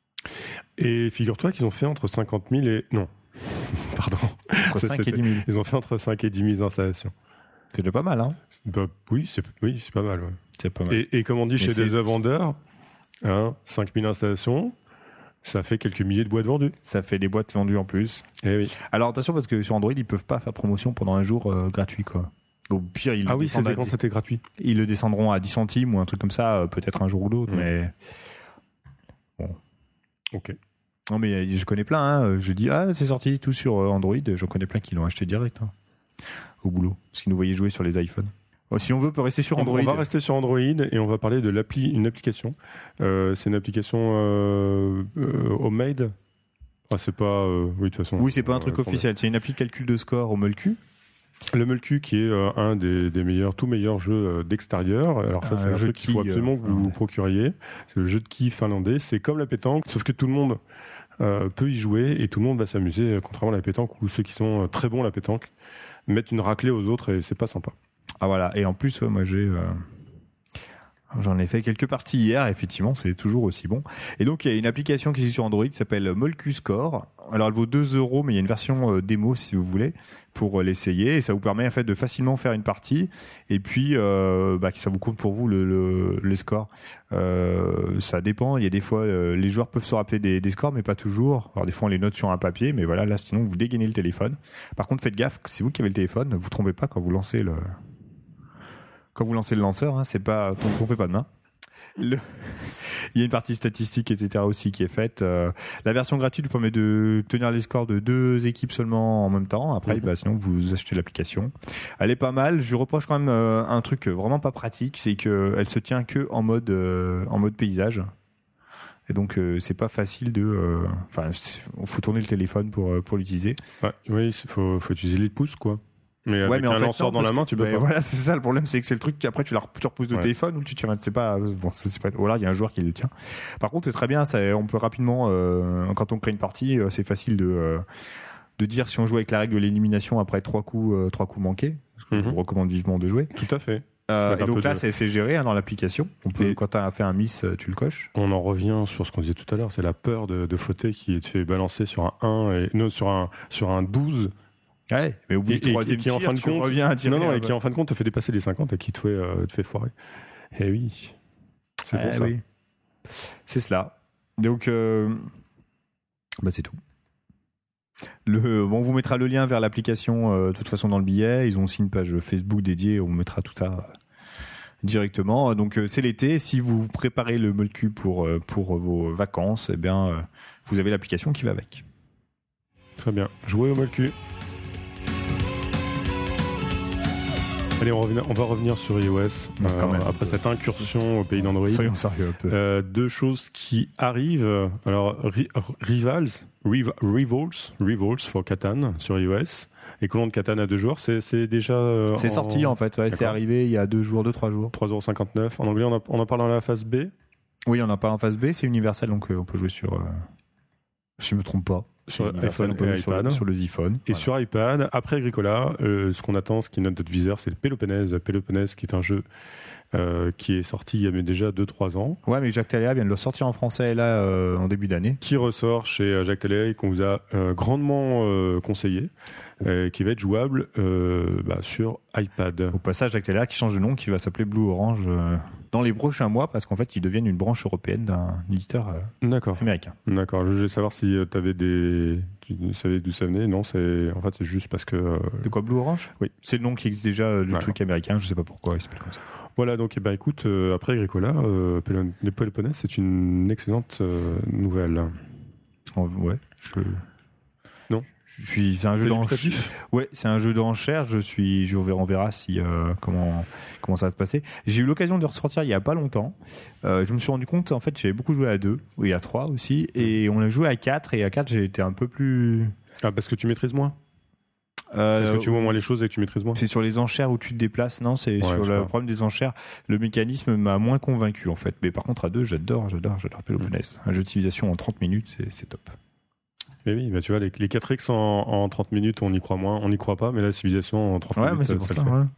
Et figure-toi qu'ils ont fait entre cinquante mille et non, pardon,
entre ça, cinq et dix mille.
Ils ont fait entre cinq et dix mille installations.
C'est déjà pas mal, hein.
Bah, oui, c'est oui, c'est pas mal. Ouais.
C'est pas mal.
Et, et comme on dit
Mais
chez
c'est...
des vendeurs, hein, cinq mille installations, ça fait quelques milliers de boîtes vendues.
Ça fait des boîtes vendues en plus.
Eh oui.
Alors attention, parce que sur Android, ils peuvent pas faire promotion pendant un jour euh, gratuit, quoi. Au pire, ils
ah
le
oui, c'était
à...
quand c'était gratuit.
Ils le descendront à dix centimes ou un truc comme ça, euh, peut-être un jour ou l'autre, mmh. mais bon.
Ok.
Non, mais je connais plein. Hein. Je dis ah, c'est sorti tout sur Android. J'en connais plein qui l'ont acheté direct, hein, au boulot, parce qu'ils nous voyaient jouer sur les iPhones. Bon, si on veut, on peut rester sur Android.
On va rester sur Android et on va parler de l'appli, une application. Euh, c'est une application euh, euh, homemade. Ah, c'est pas. Euh, oui, de toute façon.
Oui, c'est pas un truc
euh,
officiel. C'est une appli calcul de score au Molku.
Le Molku qui est euh, un des, des meilleurs, tout meilleurs jeux euh, d'extérieur. Alors ça, c'est un, un jeu qu'il faut absolument que vous vous procuriez. C'est le jeu de quilles finlandais. C'est comme la pétanque, sauf que tout le monde euh, peut y jouer et tout le monde va s'amuser. Contrairement à la pétanque où ceux qui sont très bons à la pétanque mettent une raclée aux autres et c'est pas sympa.
Ah voilà. Et en plus, ouais, moi j'ai euh... j'en ai fait quelques parties hier. Effectivement, c'est toujours aussi bon. Et donc il y a une application qui est sur Android qui s'appelle Molku Score. Alors elle vaut deux euros, mais il y a une version euh, démo si vous voulez pour euh, l'essayer. Et ça vous permet en fait de facilement faire une partie. Et puis euh, bah, ça vous compte pour vous le, le, le score. Euh, ça dépend. Il y a des fois euh, les joueurs peuvent se rappeler des, des scores, mais pas toujours. Alors des fois on les note sur un papier, mais voilà là sinon vous dégainez le téléphone. Par contre faites gaffe, c'est vous qui avez le téléphone, ne vous trompez pas quand vous lancez le quand vous lancez le lanceur. Hein, c'est pas, ne vous trompez pas de main. Le... Il y a une partie statistique, et cetera aussi qui est faite. Euh, la version gratuite vous permet de tenir les scores de deux équipes seulement en même temps. Après, mmh. bah, sinon vous achetez l'application. Elle est pas mal. Je lui reproche quand même euh, un truc vraiment pas pratique, c'est que elle se tient que en mode euh, en mode paysage. Et donc euh, c'est pas facile de. Enfin, euh, faut tourner le téléphone pour pour l'utiliser.
Ouais, oui, il faut faut utiliser les pouces quoi. Mais avec
ouais, mais
un
en fait,
lanceur
non,
dans la main, tu peux
bah,
pas.
Voilà, c'est ça le problème, c'est que c'est le truc qu'après tu, la, tu repousses de ouais. téléphone ou tu tires, c'est pas, bon, ça, c'est pas, ou alors il y a un joueur qui le tient. Par contre, c'est très bien, ça, on peut rapidement, euh, quand on crée une partie, euh, c'est facile de, euh, de dire si on joue avec la règle de l'élimination après trois coups, euh, trois coups manqués. Parce que mm-hmm. je vous recommande vivement de jouer.
Tout à fait.
Euh, et donc là, de... c'est, c'est géré hein, dans l'application. On peut, et quand tu as fait un miss, tu le coches.
On en revient sur ce qu'on disait tout à l'heure, c'est la peur de, de fauter qui te fait balancer sur un un et non sur un sur un douze.
Ouais, mais au bout
et,
du troisième tir,
en fin de
tu
compte,
reviens à tirer.
Non, non, et qui en fin de compte te fait dépasser les cinquante et qui te fait, euh, te fait foirer. Eh oui, c'est
eh
pour ça.
Oui. C'est cela. Donc, euh... bah c'est tout. Le, bon, on vous mettra le lien vers l'application euh, de toute façon dans le billet. Ils ont aussi une page Facebook dédiée. On mettra tout ça euh, directement. Donc euh, c'est l'été. Si vous préparez le Molku pour euh, pour vos vacances, eh bien euh, vous avez l'application qui va avec.
Très bien. Jouez au Molku. Allez, on, revient, on va revenir sur iOS
non,
euh,
même,
après cette incursion au pays d'Android.
Soyons sérieux un peu.
Euh, deux choses qui arrivent. Alors, Ri- Rivals, Riv- Revolts, Revolts for Catan sur iOS. Et Colon de Catan à deux jours, c'est, c'est déjà. Euh,
c'est en... sorti en fait, ouais, c'est arrivé il y a deux jours, deux, trois jours.
trois euros cinquante-neuf. En anglais, on, a, on en parle dans la phase B.
Oui, on en parle en phase B, c'est universel donc euh, on peut jouer sur. Euh... Si je ne me trompe pas.
Sur iPhone et
sur
iPad.
Le, sur le Ziphone.
Et
voilà.
sur iPad, après Agricola, euh, ce qu'on attend, ce qui est notre viseur, c'est le Péloponnèse. Péloponnèse qui est un jeu euh, qui est sorti il y a déjà deux trois ans.
Ouais, mais Jacques Taléa vient de le sortir en français là euh, en début d'année.
Qui ressort chez Jacques Taléa et qu'on vous a euh, grandement euh, conseillé, euh, qui va être jouable euh, bah, sur iPad.
Au passage, Jacques Taléa qui change de nom, qui va s'appeler Blue Orange euh, dans les prochains mois parce qu'en fait, ils deviennent une branche européenne d'un éditeur euh,
D'accord.
américain.
D'accord. Je voulais savoir si euh, tu avais des, tu savais d'où ça venait. Non, c'est en fait c'est juste parce que. Euh...
De quoi, Blue Orange ?
Oui.
C'est le nom qui existe déjà du
voilà.
truc américain. Je sais pas pourquoi il s'appelle comme ça.
Voilà, donc eh ben, écoute, euh, après Agricola, euh, les Péloponnèse, c'est une excellente euh, nouvelle.
En, ouais. Je...
Non.
Je suis, c'est un jeu
C'est
d'enchères.
dubitatif.
Ouais, c'est un jeu d'enchères. Je suis, je verra, on verra si euh, comment comment ça va se passer. J'ai eu l'occasion de le ressortir il y a pas longtemps. Euh, je me suis rendu compte, en fait, j'avais beaucoup joué à deux, oui à trois aussi, et on a joué à quatre. Et à quatre, j'ai été un peu plus.
Ah, parce que tu maîtrises moins.
Euh,
Parce que tu vois moins les choses et que tu maîtrises moins.
C'est sur les enchères où tu te déplaces, non? C'est
Ouais,
sur
je
le
crois.
problème des enchères. Le mécanisme m'a moins convaincu en fait. Mais par contre, à deux, j'adore, j'adore, j'adore Péloponnèse. Un jeu de civilisation en trente minutes, c'est, c'est top.
Et oui, bah tu vois, les, les quatre X en, en trente minutes, on y croit moins, on n'y croit pas, mais la civilisation en trente
Ouais,
minutes,
mais c'est pour
ça,
ça.
le fait.
Ouais.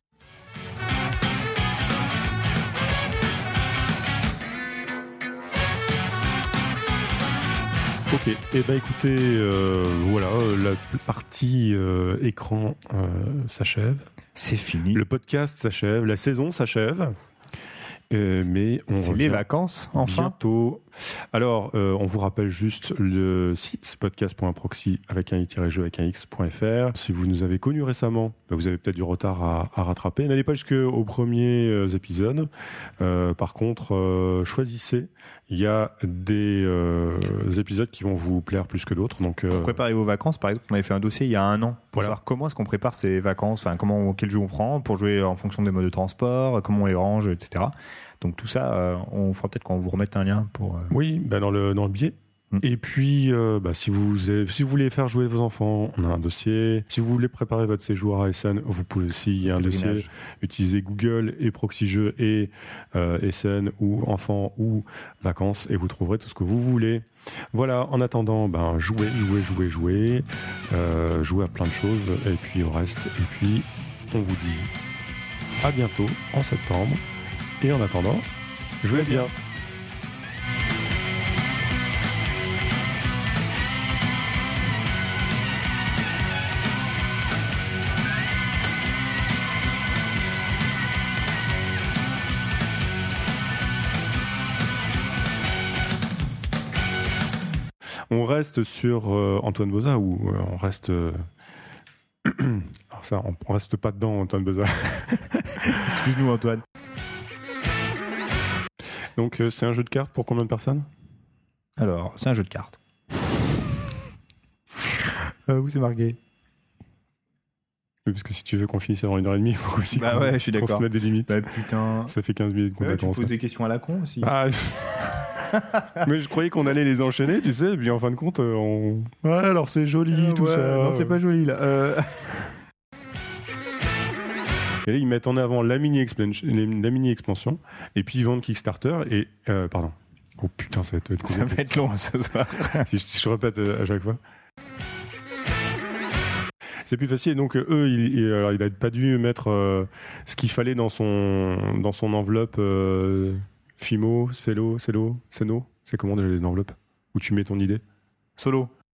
Ok, et bah écoutez, euh, voilà, euh, la partie euh, écran euh, s'achève,
C'est fini.
le podcast s'achève, la saison s'achève, euh, mais on
C'est
revient
les vacances, enfin.
bientôt. Alors, euh, on vous rappelle juste le site podcast.proxy avec un i-jeu avec un x.fr. Si vous nous avez connus récemment, bah, vous avez peut-être du retard à, à rattraper. N'allez pas jusqu'aux premiers euh, épisodes. Euh, par contre, euh, choisissez. Il y a des euh, épisodes qui vont vous plaire plus que d'autres. Donc, euh,
Pour préparer vos vacances, par exemple, on avait fait un dossier il y a un an pour
Voilà.
savoir comment est-ce qu'on prépare ses vacances, enfin comment quel jeu on prend pour jouer en fonction des modes de transport, comment on les range, et cetera. Donc tout ça, euh, on fera peut-être qu'on vous remette un lien pour. Euh...
oui, bah dans le dans le billet.
Mm.
Et puis, euh, bah, si vous avez- si vous voulez faire jouer vos enfants, on a un dossier. Si vous voulez préparer votre séjour à S N, vous pouvez aussi. Il y a un dossier.
Pèlerinage.
Utilisez Google et Proxy Jeux et euh, S N ou enfants ou vacances et vous trouverez tout ce que vous voulez. Voilà. En attendant, ben jouez, jouez, jouez, jouez, euh, jouez à plein de choses et puis au reste. Et puis, on vous dit à bientôt en septembre. Et en attendant, jouez bien. On reste sur euh, Antoine Boza ou euh, on reste. euh, Alors ça, on, on reste pas dedans, Antoine Boza.
Excuse-nous, Antoine.
Donc euh, c'est un jeu de cartes pour combien de personnes?
Alors, c'est un jeu de cartes. euh, où c'est marqué?
Oui, parce que si tu veux qu'on finisse avant une heure et demie, il faut aussi
Bah
qu'on,
ouais, je suis
qu'on
d'accord.
se mette des limites.
Bah putain.
Ça fait quinze minutes qu'on
Ouais,
a
tu
commencé.
poses des questions à la con aussi.
Ah, mais je croyais qu'on allait les enchaîner, tu sais, et puis en fin de compte, euh, on... Ouais, alors c'est joli,
Euh,
tout
ouais,
ça.
Non, c'est pas joli là. Euh...
Et là, ils mettent en avant la mini-expansion, la mini-expansion et puis ils vendent Kickstarter, et... Euh, pardon. Oh putain, ça va être...
Ça va être long ce soir.
si, je, si je répète euh, à chaque fois. C'est plus facile. Donc euh, eux, il, il, alors, il a pas dû mettre euh, ce qu'il fallait dans son dans son enveloppe euh, Fimo, Celo, Celo, Ceno. C'est comment déjà les enveloppes où tu mets ton idée?
Solo.